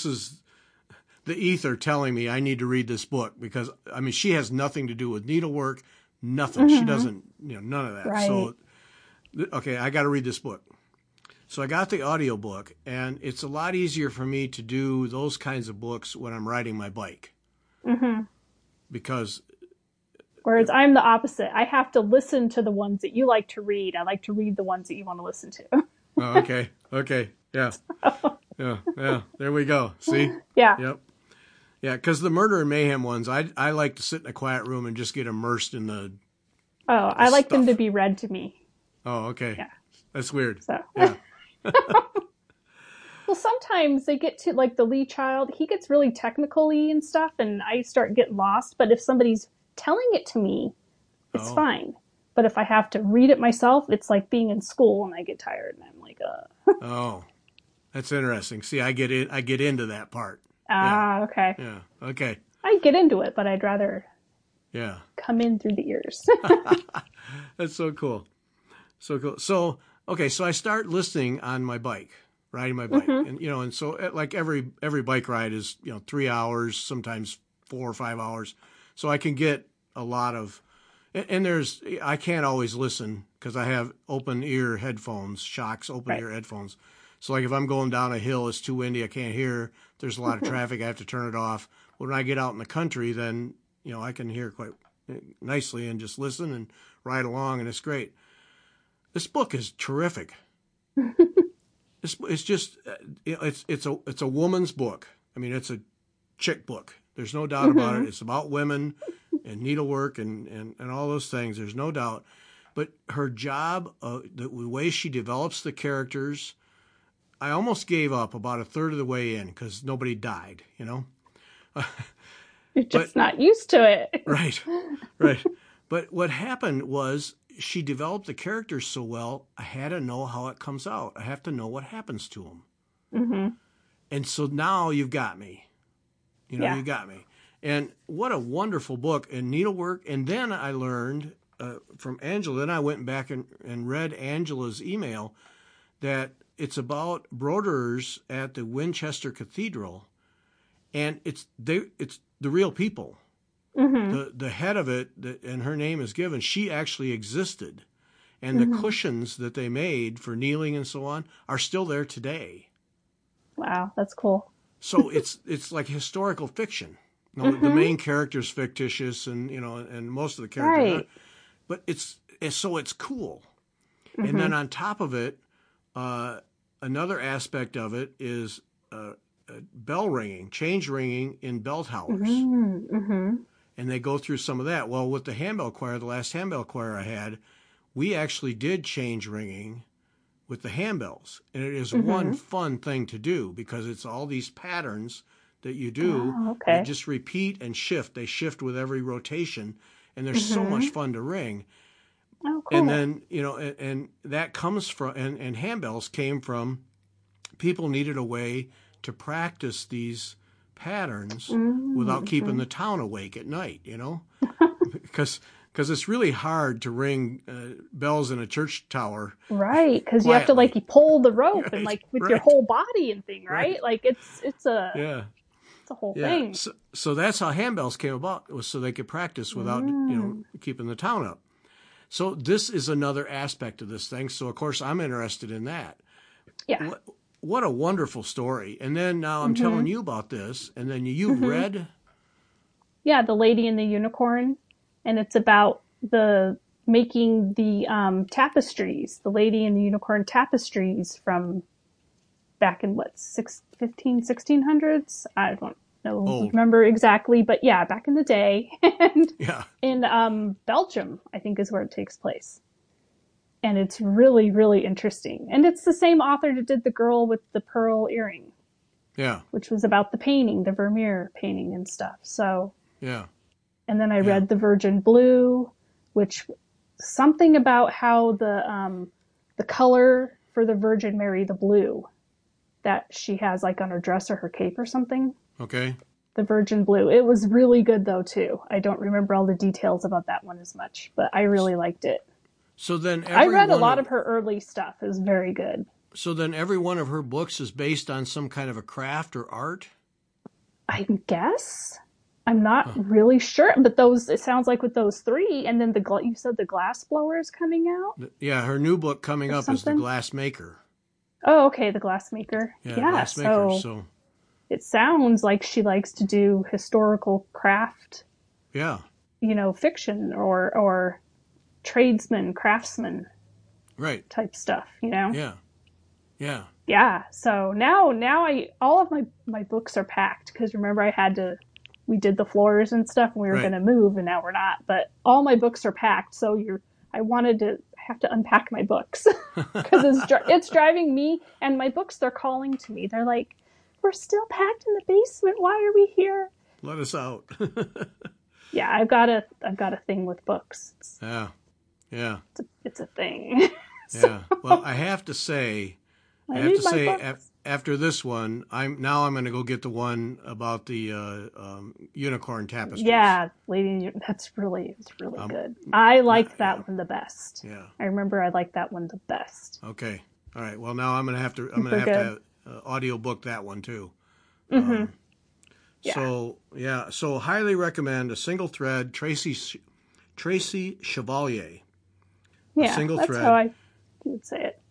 the ether telling me I need to read this book because she has nothing to do with needlework, nothing. She doesn't, none of that.
Right.
So okay, I got to read this book. So I got the audiobook, and it's a lot easier for me to do those kinds of books when I'm riding my bike. Because
whereas I'm the opposite. I have to listen to the ones that you like to read. I like to read the ones that you want to listen to.
Oh, okay, yeah, there we go. See?
Yeah.
Yep. Yeah, because the murder and mayhem ones, I like to sit in a quiet room and just get immersed in the
I like them to
stuff.
be read to me.
Oh, okay.
Yeah.
That's weird.
So.
Yeah.
Well, sometimes they get to like the Lee Child. He gets really technical-y and stuff, and I start getting lost. But if somebody's telling it to me, it's fine. But if I have to read it myself, it's like being in school, and I get tired, and I'm like,
Oh, that's interesting. See, I get into that part.
Okay.
Yeah. Okay.
I get into it, but I'd rather
Yeah.
come in through the ears.
That's so cool. So cool. So, okay, so I start listening on my bike, riding my bike. And, and so like every bike ride is, 3 hours, sometimes 4 or 5 hours. So I can get a lot of, and I can't always listen because I have open ear headphones, Shocks, open ear headphones. So like if I'm going down a hill, it's too windy, I can't hear. There's a lot of traffic, I have to turn it off. When I get out in the country, then, I can hear quite nicely and just listen and ride along, and it's great. This book is terrific. It's just, it's a woman's book. It's a chick book. There's no doubt about it. It's about women and needlework and all those things. There's no doubt. But her job, the way she develops the characters, I almost gave up about a third of the way in because nobody died, you know?
You're just not used to it.
Right, right. But what happened was she developed the characters so well, I had to know how it comes out. I have to know what happens to them.
Mm-hmm.
And so now you've got me. You know,
Yeah.
you got me. And what a wonderful book and needlework. And then I learned from Angela, then I went back and read Angela's email that it's about broderers at the Winchester Cathedral. And it's the real people.
Mm-hmm.
The head of it, and her name is given, she actually existed. And the cushions that they made for kneeling and so on are still there today.
Wow, that's cool.
So it's like historical fiction. You know, the main character's fictitious, and you know, and most of the characters
Right.
aren't. But it's cool. And then on top of it, another aspect of it is bell ringing, change ringing in bell towers.
Mm-hmm.
And they go through some of that. Well, with the handbell choir, the last handbell choir I had, we actually did change ringing with the handbells. And it is one fun thing to do because it's all these patterns that you do that just repeat and shift. They shift with every rotation, and they're so much fun to ring.
Oh, cool.
And then, you know, and that comes from, and handbells came from people needed a way to practice these patterns without keeping the town awake at night, you know, because it's really hard to ring bells in a church tower.
Right, because you have to you pull the rope and with your
right.
whole body and thing, right? Like it's a whole thing.
So that's how handbells came about, was so they could practice without keeping the town up. So this is another aspect of this thing. So of course I'm interested in that.
Yeah.
What a wonderful story. And then now I'm telling you about this, and then you've read?
Yeah, The Lady and the Unicorn, and it's about making the tapestries, the Lady and the Unicorn tapestries from back in 1600s? I don't know, remember exactly, but yeah, back in the day. And in Belgium, I think is where it takes place. And it's really, really interesting. And it's the same author that did The Girl with the Pearl Earring.
Yeah.
Which was about the painting, the Vermeer painting and stuff. So.
Yeah.
And then I read The Virgin Blue, which something about how the color for the Virgin Mary, the blue, that she has like on her dress or her cape or something.
Okay.
The Virgin Blue. It was really good though too. I don't remember all the details about that one as much, but I really liked it.
So then
I read a lot of her early stuff. It was very good.
So then every one of her books is based on some kind of a craft or art?
I guess. I'm not really sure, but it sounds like with those three, and then you said the glass blower is coming out?
Yeah, her new book coming up is The Glass Maker.
Oh, okay, The Glass Maker.
Yeah, Glass Maker, so
it sounds like she likes to do historical craft.
Yeah.
Fiction or tradesman, craftsman.
Right.
Type stuff,
Yeah. Yeah.
Yeah. So now all of my books are packed because remember we did the floors and stuff and we were going to move and now we're not, but all my books are packed. So I wanted to have to unpack my books because it's driving me and my books. They're calling to me. They're like, we're still packed in the basement. Why are we here?
Let us out.
Yeah. I've got a thing with books.
Yeah.
It's a thing.
Yeah. Well, I have to say, after this one, I'm going to go get the one about the unicorn tapestries.
Yeah, it's really good. I liked that one the best.
Yeah.
I remember I liked that one the best.
Okay. All right. Well, now I'm going to have to audio book that one too.
Mm-hmm.
So highly recommend A Single Thread, Tracy Chevalier.
Yeah, that's how I would say it.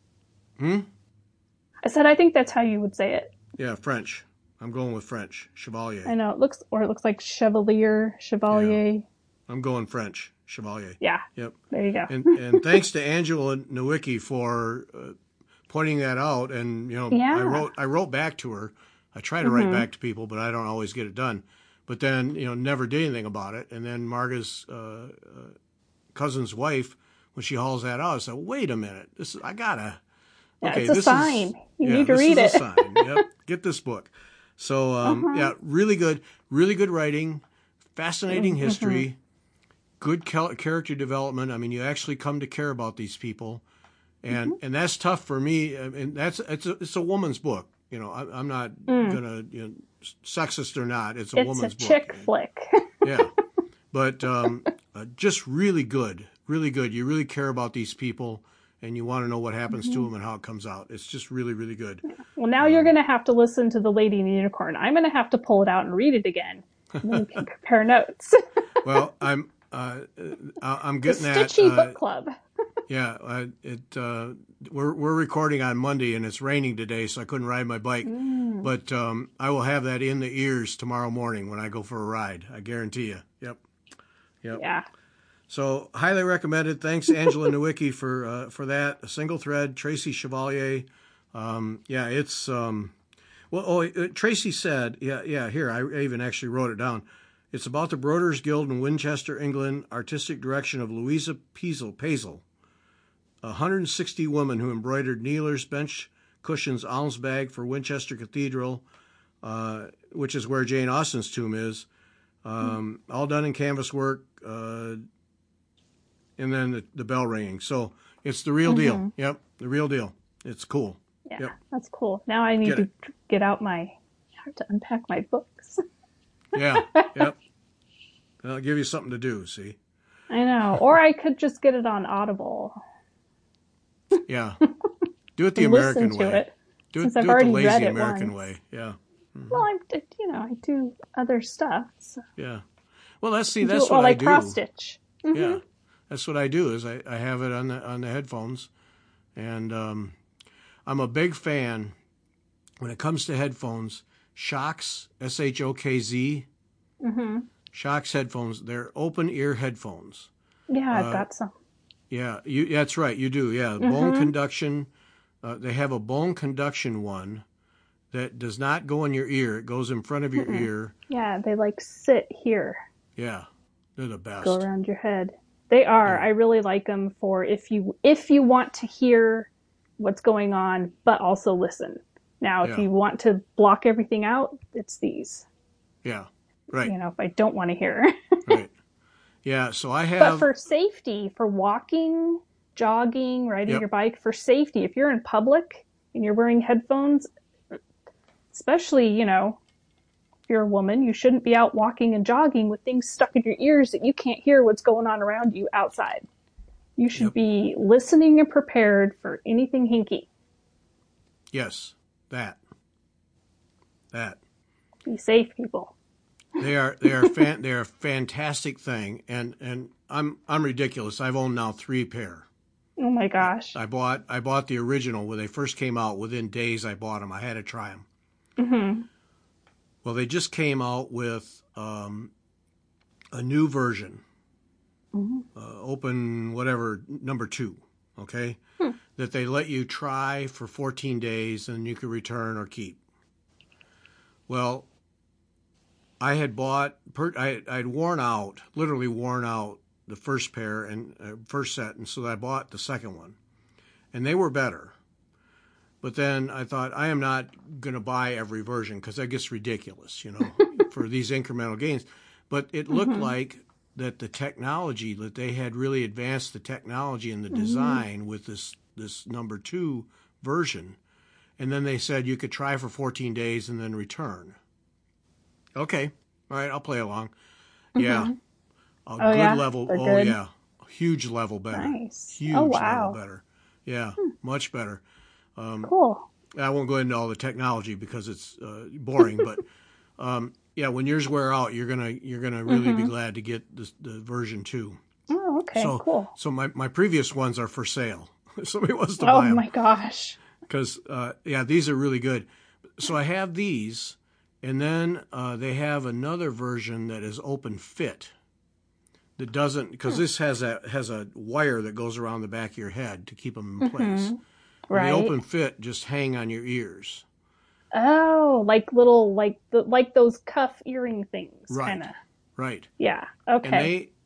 I said I think that's how you would say it.
Yeah, French. I'm going with French. Chevalier.
I know it looks like Chevalier.
Yeah. I'm going French. Chevalier.
Yeah.
Yep.
There you go.
And thanks to Angela Nowicki for pointing that out. And I wrote back to her. I try to write back to people, but I don't always get it done. But then never did anything about it. And then Marga's cousin's wife when she hauls that out, I said, wait a minute, I gotta.
Yeah,
Okay,
it's a
this
sign.
is
You need to read
this
it.
is a sign. Yep, get this book. So yeah, really good writing, fascinating history, good character development. I mean, you actually come to care about these people, and that's tough for me. I mean, it's a woman's book. You know, I'm not gonna, you know, sexist or not. It's a woman's book.
It's a chick flick.
Yeah, but just really good, really good. You really care about these people, and you want to know what happens to them and how it comes out. It's just really, really good.
Well, now you're going to have to listen to The Lady and the Unicorn. I'm going to have to pull it out and read it again. And then we can compare notes.
Well, I'm getting
the
that.
Stitchy Book Club.
Yeah, we're recording on Monday, and it's raining today, so I couldn't ride my bike. But I will have that in the ears tomorrow morning when I go for a ride. I guarantee you. Yep.
Yeah.
So highly recommended. Thanks, Angela Nowicki, for that. A Single Thread, Tracy Chevalier. Yeah, it's Tracy said, yeah. Here, I even actually wrote it down. It's about the Broder's Guild in Winchester, England. Artistic direction of Louisa Pazel. 160 women who embroidered kneelers, bench cushions, alms bag for Winchester Cathedral, which is where Jane Austen's tomb is. All done in canvas work. And then the bell ringing. So it's the real deal. Yep, the real deal. It's cool.
Yeah,
yep.
That's cool. Now I need to get out I have to unpack my books.
Yeah, yep. I'll give you something to do, see?
I know. Or I could just get it on Audible.
Yeah. Do it the American way.
It,
do
since
it,
I've
do
already
it the lazy
read it
American
once.
way. Yeah.
Well, I do other stuff. So.
Yeah. Well, that's what
like
I do.
cross stitch.
Yeah. That's what I do is I have it on the headphones. And I'm a big fan when it comes to headphones. Shokz, SHOKZ. Shokz headphones. They're open ear headphones.
Yeah, I've got some.
Yeah, that's right. You do. Yeah, bone conduction. They have a bone conduction one that does not go in your ear. It goes in front of your ear.
Yeah, they sit here.
Yeah, they're the best.
Go around your head. They are. Yeah. I really like them for if you want to hear what's going on, but also listen. Now, if you want to block everything out, it's these.
Yeah, right.
You know, if I don't want to hear.
Right. Yeah, so I have...
But for safety, for walking, jogging, riding your bike, for safety, if you're in public and you're wearing headphones, especially, you know, if you're a woman, you shouldn't be out walking and jogging with things stuck in your ears that you can't hear what's going on around you outside. You should be listening and prepared for anything hinky.
Yes, that.
Be safe, people.
They are a fantastic thing, and I'm ridiculous. I've owned now 3 pair.
Oh my gosh!
I bought the original when they first came out. Within days, I bought them. I had to try them. Well, they just came out with a new version, open whatever number 2. Okay, that they let you try for 14 days, and you can return or keep. Well, I had bought, I'd literally worn out the first pair and first set, and so I bought the second one, and they were better. But then I thought, I am not going to buy every version because that gets ridiculous, you know, for these incremental gains. But it looked like that the technology, that they had really advanced the technology and the design with this number 2 version, and then they said you could try for 14 days and then return. Okay. All right, I'll play along. Yeah. A good level.
They're
oh,
good.
yeah. Huge level better.
Nice.
Huge level better. Yeah, much better.
Cool.
I won't go into all the technology because it's boring, but yeah, when yours wear out, you're gonna really be glad to get the version 2.
Oh, okay, cool.
So my previous ones are for sale. Somebody wants to buy them.
Oh my gosh.
Because these are really good. So I have these, and then they have another version that is open fit. That doesn't, because this has a wire that goes around the back of your head to keep them in place.
Right.
The open fit just hang on your ears.
Oh, like little like those cuff earring things,
Right.
kind of.
Right.
Yeah. Okay.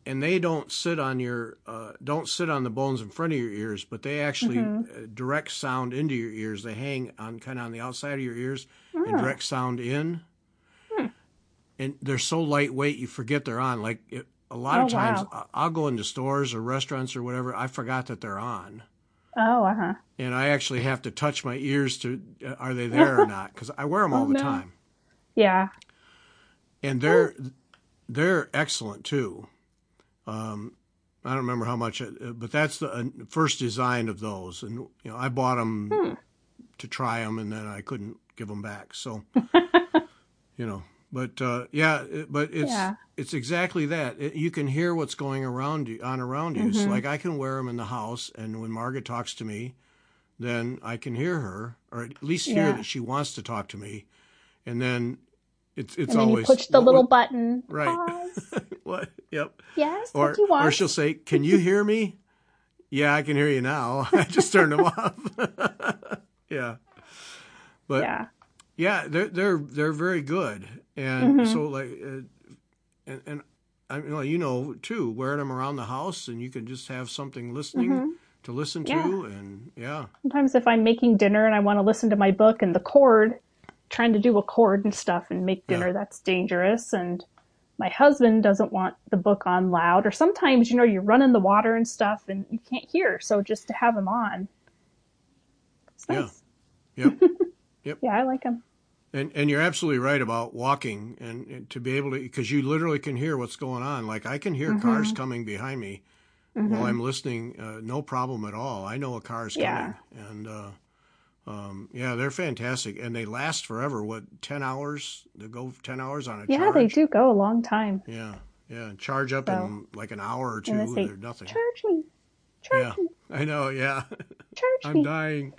and they don't sit on the bones in front of your ears, but they actually direct sound into your ears. They hang on kind of on the outside of your ears and direct sound in. And they're so lightweight, you forget they're on. Like a lot of times, I'll go into stores or restaurants or whatever. I forgot that they're on.
Oh,
And I actually have to touch my ears to are they there or not? Because I wear them all the time.
Yeah.
And they're excellent too. I don't remember how much, but that's the first design of those. And I bought them to try them, and then I couldn't give them back. So, but it's exactly that. You can hear what's going around you. So like I can wear them in the house, and when Margaret talks to me, then I can hear her, or at least hear that she wants to talk to me, and then it's
and then
always
you push the little button.
Right.
Pause.
What? Yep.
Yes. What do you want?
Or she'll say, "Can you hear me?" Yeah, I can hear you now. I just turned them off. Yeah. But they're very good, and so like, and I mean, too, wearing them around the house, and you can just have something to listen to, and
Sometimes if I'm making dinner and I want to listen to my book, and trying to do a chord and stuff and make dinner, that's dangerous, and my husband doesn't want the book on loud, or sometimes you're running the water and stuff and you can't hear, so just to have them on, it's nice.
Yep.
Yeah, I like them.
And you're absolutely right about walking, and to be able to, because you literally can hear what's going on. Like I can hear cars coming behind me while I'm listening, no problem at all. I know a car's coming, and they're fantastic, and they last forever. 10 hours? They go 10 hours on a charge?
Yeah, they do go a long time.
Yeah, charge up in like an hour or two. They're nothing.
Charge me. Charge me.
I know, yeah.
Charge me.
I'm dying.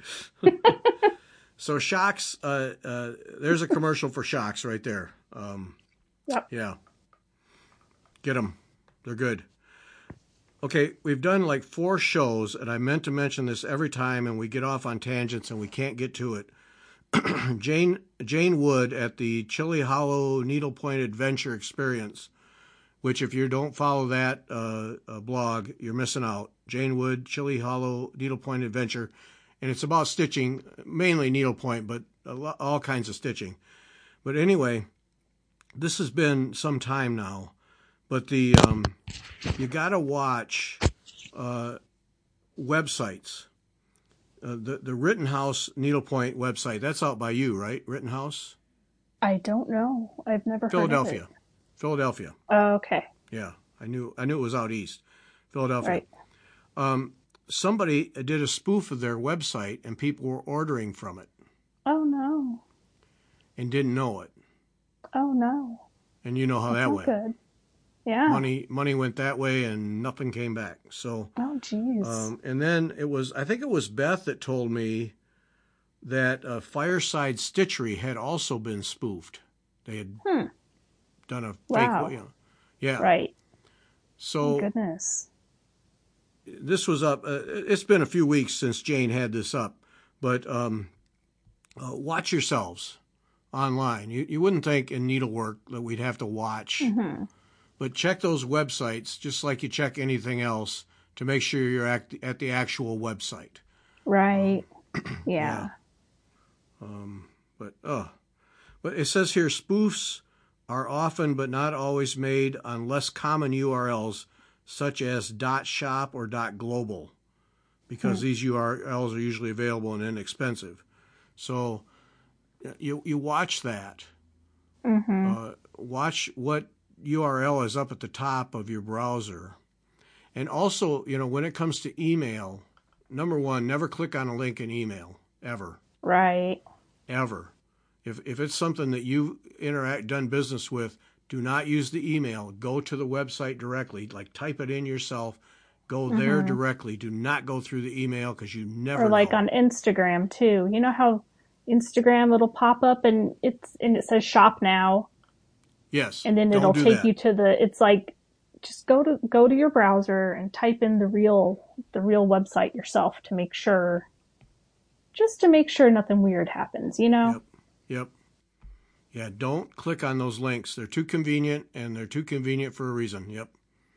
So Shocks, there's a commercial for Shocks right there.
Yep.
Yeah. Get them. They're good. Okay, we've done like 4 shows, and I meant to mention this every time, and we get off on tangents, and we can't get to it. Jane Wood at the Chili Hollow Needlepoint Adventure Experience, which if you don't follow that blog, you're missing out. Jane Wood, Chili Hollow Needlepoint Adventure. And it's about stitching, mainly needlepoint, but all kinds of stitching. But anyway, this has been some time now. But you got to watch websites. The Rittenhouse Needlepoint website, that's out by you, right? Rittenhouse?
I don't know. I've never heard of it.
Philadelphia.
Oh, okay.
Yeah, I knew it was out east. Philadelphia.
Right.
Somebody did a spoof of their website, and people were ordering from it.
Oh, no.
And didn't know it.
Oh, no.
And you know how that went.
Good. Yeah.
Money went that way, and nothing came back. So.
Oh, jeez.
And then I think it was Beth that told me that Fireside Stitchery had also been spoofed. They had done a fake. Yeah.
Right.
So.
Oh, goodness.
This was up. It's been a few weeks since Jane had this up, but watch yourselves online. You wouldn't think in needlework that we'd have to watch, but check those websites just like you check anything else to make sure you're at the actual website.
Right. Yeah.
But it says here spoofs are often but not always made on less common URLs, such as .shop or .global, because these URLs are usually available and inexpensive. So you watch that. Watch what URL is up at the top of your browser. And also, when it comes to email, number one, never click on a link in email, ever.
Right.
Ever. If it's something that you've done business with, do not use the email. Go to the website directly. Like type it in yourself. Go there directly. Do not go through the email because you never know.
Or like on Instagram too. You know how Instagram it'll pop up and it says shop now.
Yes.
And then it'll take you to it's like just go to your browser and type in the real website yourself to make sure nothing weird happens,
Yep. Yeah, don't click on those links. They're too convenient, and they're too convenient for a reason. Yep.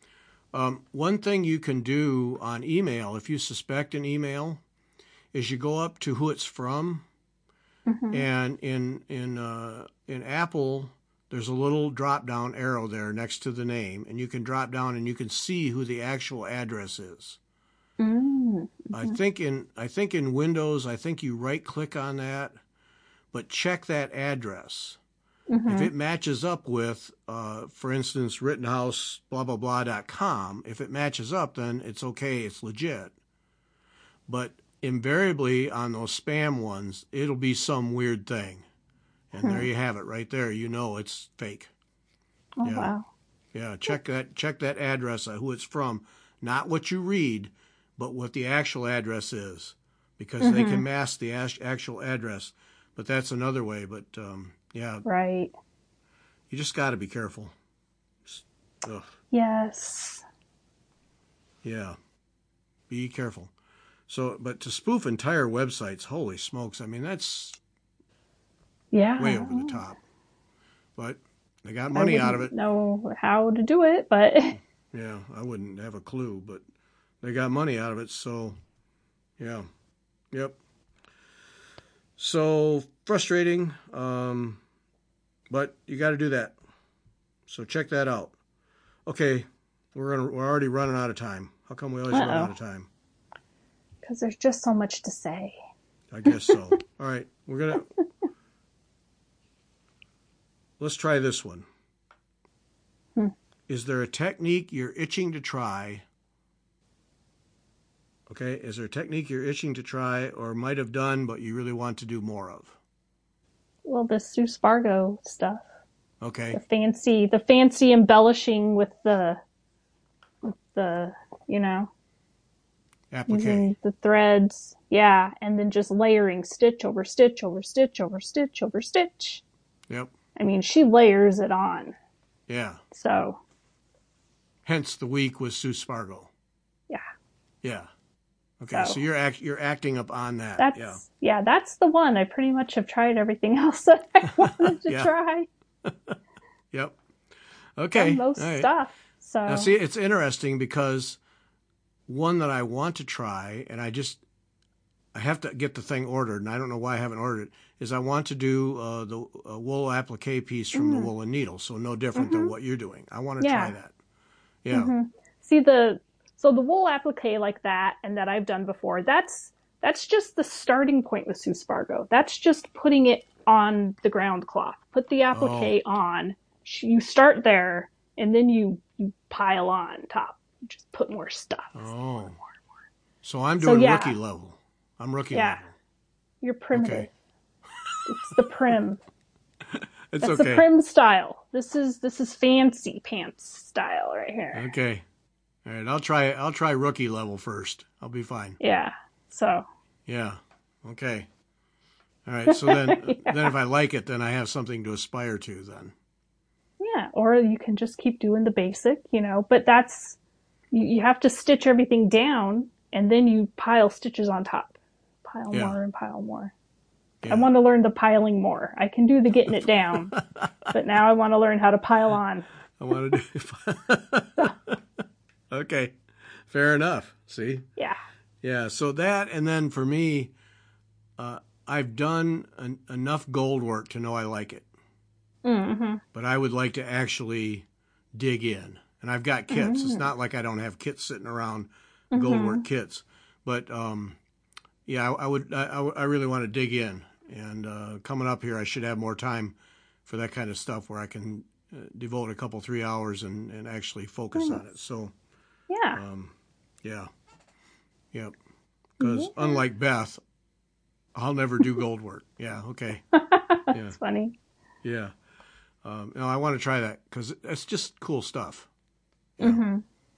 One thing you can do on email, if you suspect an email, is you go up to who it's from, and in Apple, there's a little drop down arrow there next to the name, and you can drop down and you can see who the actual address is. I think in Windows, I think you right click on that, but check that address. If it matches up with, for instance, Rittenhouse, blah, blah, blah.com, if it matches up, then it's okay, it's legit. But invariably on those spam ones, it'll be some weird thing. And there you have it right there. You know it's fake.
Oh, yeah. Wow.
Yeah, check that address, who it's from. Not what you read, but what the actual address is. Because they can mask the actual address. But that's another way. But, yeah.
Right.
You just got to be careful. Ugh.
Yes.
Yeah. Be careful. So, but to spoof entire websites, holy smokes! I mean, that's way over the top. But they got money out of it.
Know how to do it, but
yeah, I wouldn't have a clue. But they got money out of it, so yeah, yep. So frustrating, but you got to do that. So check that out. Okay, we're already running out of time. How come we always run out of time?
Because there's just so much to say.
I guess so. All right, let's try this one. Is there a technique you're itching to try? Okay, is there a technique you're itching to try or might have done but you really want to do more of?
Well, the Sue Spargo stuff.
Okay.
The fancy embellishing with the
applique.
Using the threads. Yeah, and then just layering stitch over stitch over stitch over stitch over stitch.
Yep.
I mean, she layers it on.
Yeah.
So.
Hence the week with Sue Spargo.
Yeah.
Yeah. Okay, so you're acting up on that.
That's the one. I pretty much have tried everything else that I wanted to try.
Yep. Okay.
Most stuff. So
now, see, it's interesting because one that I want to try, and I have to get the thing ordered, and I don't know why I haven't ordered it, is I want to do the wool applique piece from the Woolen Needle, so no different than what you're doing. I want to try that. Yeah.
See, so the wool applique like that, and that I've done before, that's just the starting point with Sue Spargo. That's just putting it on the ground cloth. Put the applique on. You start there, and then you pile on top. You just put more stuff.
Oh. More. So I'm doing rookie level. I'm rookie level.
You're primitive. Okay. It's the prim.
That's
okay. The prim style. This is fancy pants style right here.
Okay. All right, I'll try rookie level first. I'll be fine.
Yeah. So.
Yeah. Okay. All right. So then then if I like it, then I have something to aspire to then.
Yeah, or you can just keep doing the basic, but that's you have to stitch everything down and then you pile stitches on top. Pile more and pile more. Yeah. I want to learn the piling more. I can do the getting it down, but now I want to learn how to pile on.
I want to do Okay. Fair enough. See?
Yeah.
Yeah. So that, and then for me, I've done enough gold work to know I like it. Mm-hmm. But I would like to actually dig in. And I've got kits. Mm-hmm. It's not like I don't have kits sitting around, gold work kits. But, yeah, I really want to dig in. And coming up here, I should have more time for that kind of stuff where I can devote a couple, 3 hours and actually focus on it. So,
yeah.
Yeah. Yep. Because unlike Beth, I'll never do gold work. Yeah. Okay.
That's funny.
Yeah. No, I want to try that because it's just cool stuff. Yeah.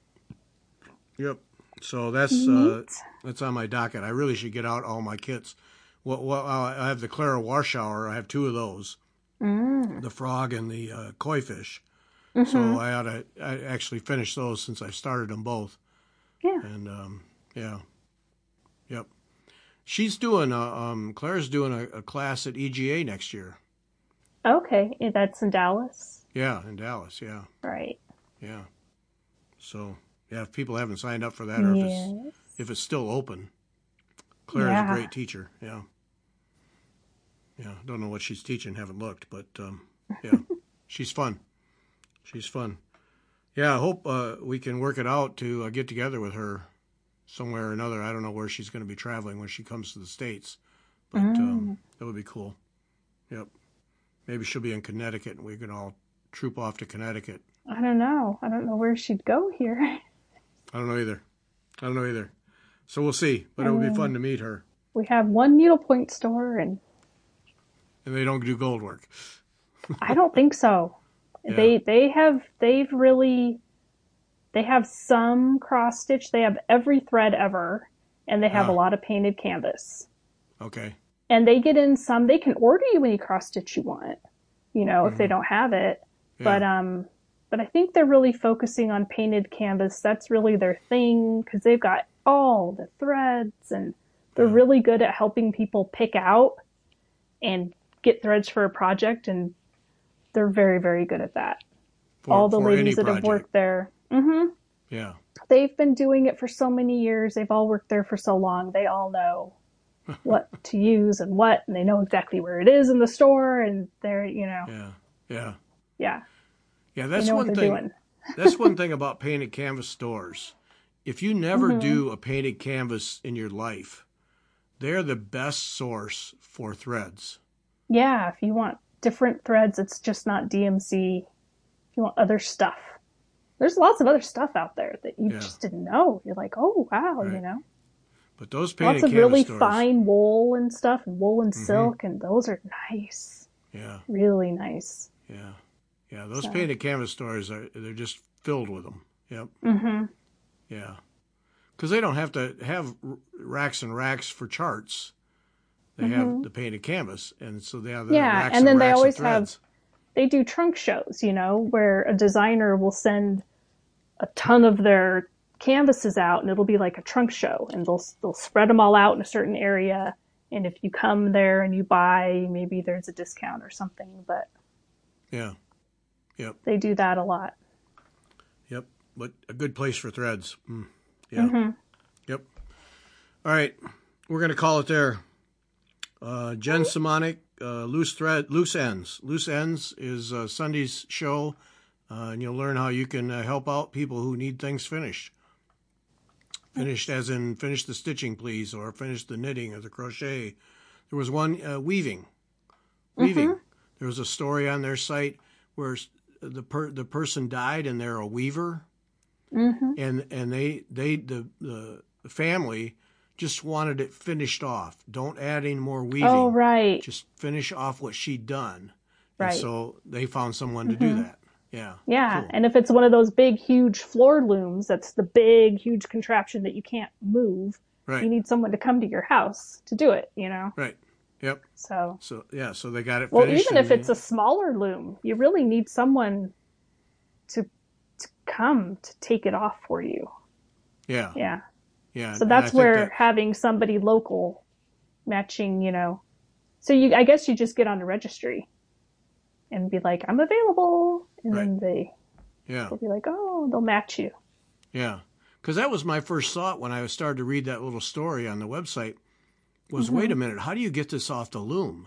Yep. So that's on my docket. I really should get out all my kits. Well, I have the Clara Warshower. I have 2 of those, the frog and the koi fish. So I actually finish those since I started them both.
Yeah.
And yeah. Yep. She's doing Claire's doing a class at EGA next year.
Okay, that's in Dallas.
Yeah, in Dallas. Yeah.
Right.
Yeah. So Yeah, if people haven't signed up for that, or
Yes.
if it's still open. Claire is a great teacher. Yeah. Yeah. Don't know what she's teaching. Haven't looked, but yeah, she's fun. She's fun. Yeah, I hope we can work it out to get together with her somewhere or another. I don't know where she's going to be traveling when she comes to the States, but that would be cool. Yep. Maybe she'll be in Connecticut and we can all troop off to Connecticut.
I don't know. I don't know where she'd go here.
I don't know either. So we'll see, but it would be fun to meet her.
We have one needlepoint store, and
they don't do gold work.
I don't think so. Yeah. They have some cross stitch. They have every thread ever, and they have a lot of painted canvas.
Okay.
And they get in some. They can order you any cross stitch you want, if they don't have it. Yeah. But I think they're really focusing on painted canvas. That's really their thing because they've got all the threads, and they're really good at helping people pick out and get threads for a project, and they're very, very good at that. All the ladies that have worked there. Mm-hmm.
Yeah.
They've been doing it for so many years. They've all worked there for so long. They all know what to use and they know exactly where it is in the store, and they're,
Yeah. Yeah.
Yeah.
Yeah, that's one thing. That's one thing about painted canvas stores. If you never do a painted canvas in your life, they're the best source for threads.
Yeah, if you want different threads, it's just not DMC. If you want other stuff, there's lots of other stuff out there that you just didn't know. You're like, oh wow,
right. But those painted
lots of
canvas
really
stores,
fine wool and stuff, and wool and silk, and those are nice.
Yeah,
really nice.
Yeah, yeah. Those painted canvas stores they're just filled with them. Yep.
Mm-hmm.
Yeah, because they don't have to have racks and racks for charts. They have the painted canvas, and so they have the racks
and then
and
they
racks
always
of threads.
They do trunk shows, where a designer will send a ton of their canvases out, and it'll be like a trunk show, and they'll spread them all out in a certain area, and if you come there and you buy, maybe there's a discount or something. But
yeah, yep,
they do that a lot.
Yep, but a good place for threads. Yeah, yep. All right, we're gonna call it there. Jen Simonic, Loose Ends. Loose Ends is Sunday's show, and you'll learn how you can help out people who need things finished. Finished as in finish the stitching, please, or finish the knitting or the crochet. There was one weaving. There was a story on their site where the person died and they're a weaver, and the family just wanted it finished off. Don't add any more weaving.
Oh, right.
Just finish off what she'd done.
Right.
And so they found someone to do that. Yeah.
Yeah.
Cool.
And if it's one of those big, huge floor looms, that's the big, huge contraption that you can't move.
Right.
You need someone to come to your house to do it,
Right. Yep.
So
so they got it finished.
Well, even if it's a smaller loom, you really need someone to come to take it off for you.
Yeah.
Yeah.
Yeah.
So that's where having somebody local matching, so I guess you just get on the registry and be like, I'm available. And then they'll be like, oh, they'll match you.
Yeah. Because that was my first thought when I started to read that little story on the website was, wait a minute, how do you get this off the loom?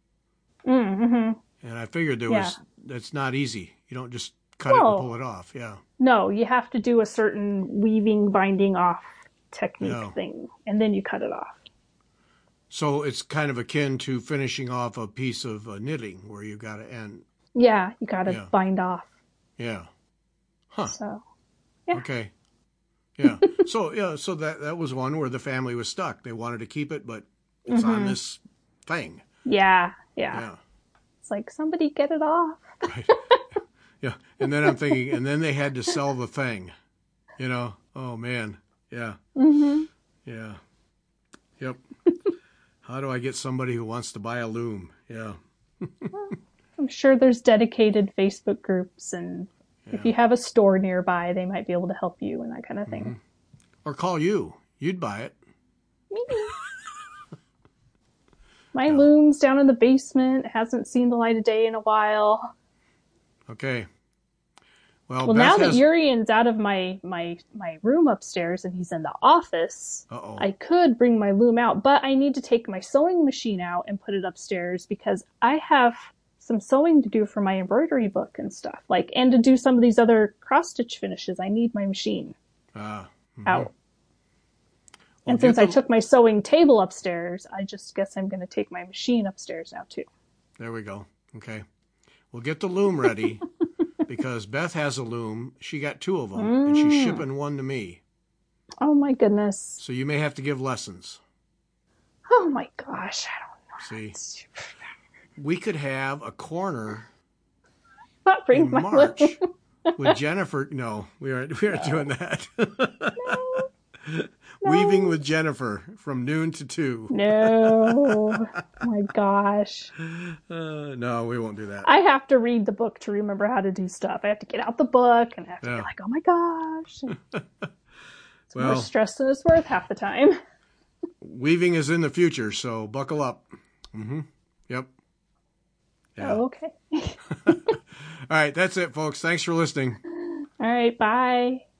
And I figured that's not easy. You don't just cut it and pull it off. Yeah.
No, you have to do a certain weaving, binding off technique thing, and then you cut it off.
So it's kind of akin to finishing off a piece of knitting where you got to end.
Yeah, you got to bind off.
Yeah. Huh.
So, yeah.
Okay. Yeah. So that was one where the family was stuck. They wanted to keep it, but it's on this thing.
Yeah. It's like, somebody get it off.
Right. Yeah. And then I'm thinking, and then they had to sell the thing. Oh man. Yeah. Yeah. Yep. How do I get somebody who wants to buy a loom? Yeah.
I'm sure there's dedicated Facebook groups, and if you have a store nearby, they might be able to help you and that kind of thing.
Or call you. You'd buy it.
Maybe. My loom's down in the basement. It hasn't seen the light of day in a while.
Okay. Well,
Well,
Beth
now that
has.
Urian's out of my room upstairs and he's in the office,
Uh-oh.
I could bring my loom out, but I need to take my sewing machine out and put it upstairs because I have some sewing to do for my embroidery book and stuff, like, and to do some of these other cross stitch finishes. I need my machine out.
Well,
And since I took my sewing table upstairs, I just guess I'm going to take my machine upstairs now too.
There we go. Okay. We'll get the loom ready because Beth has a loom. She got 2 of them, and she's shipping one to me.
Oh my goodness.
So you may have to give lessons.
Oh my gosh. I don't know.
See, we could have a corner
Not bring
in
my
March
loom.
with Jennifer. No, we aren't doing that.
No.
Weaving with Jennifer from noon to 2.
No. Oh my gosh.
No, we won't do that.
I have to read the book to remember how to do stuff. I have to get out the book and I have to be like, oh my gosh. It's more stress than it's worth half the time.
Weaving is in the future, so buckle up. Yep. Yeah.
Oh, okay.
All right, that's it, folks. Thanks for listening.
All right, bye.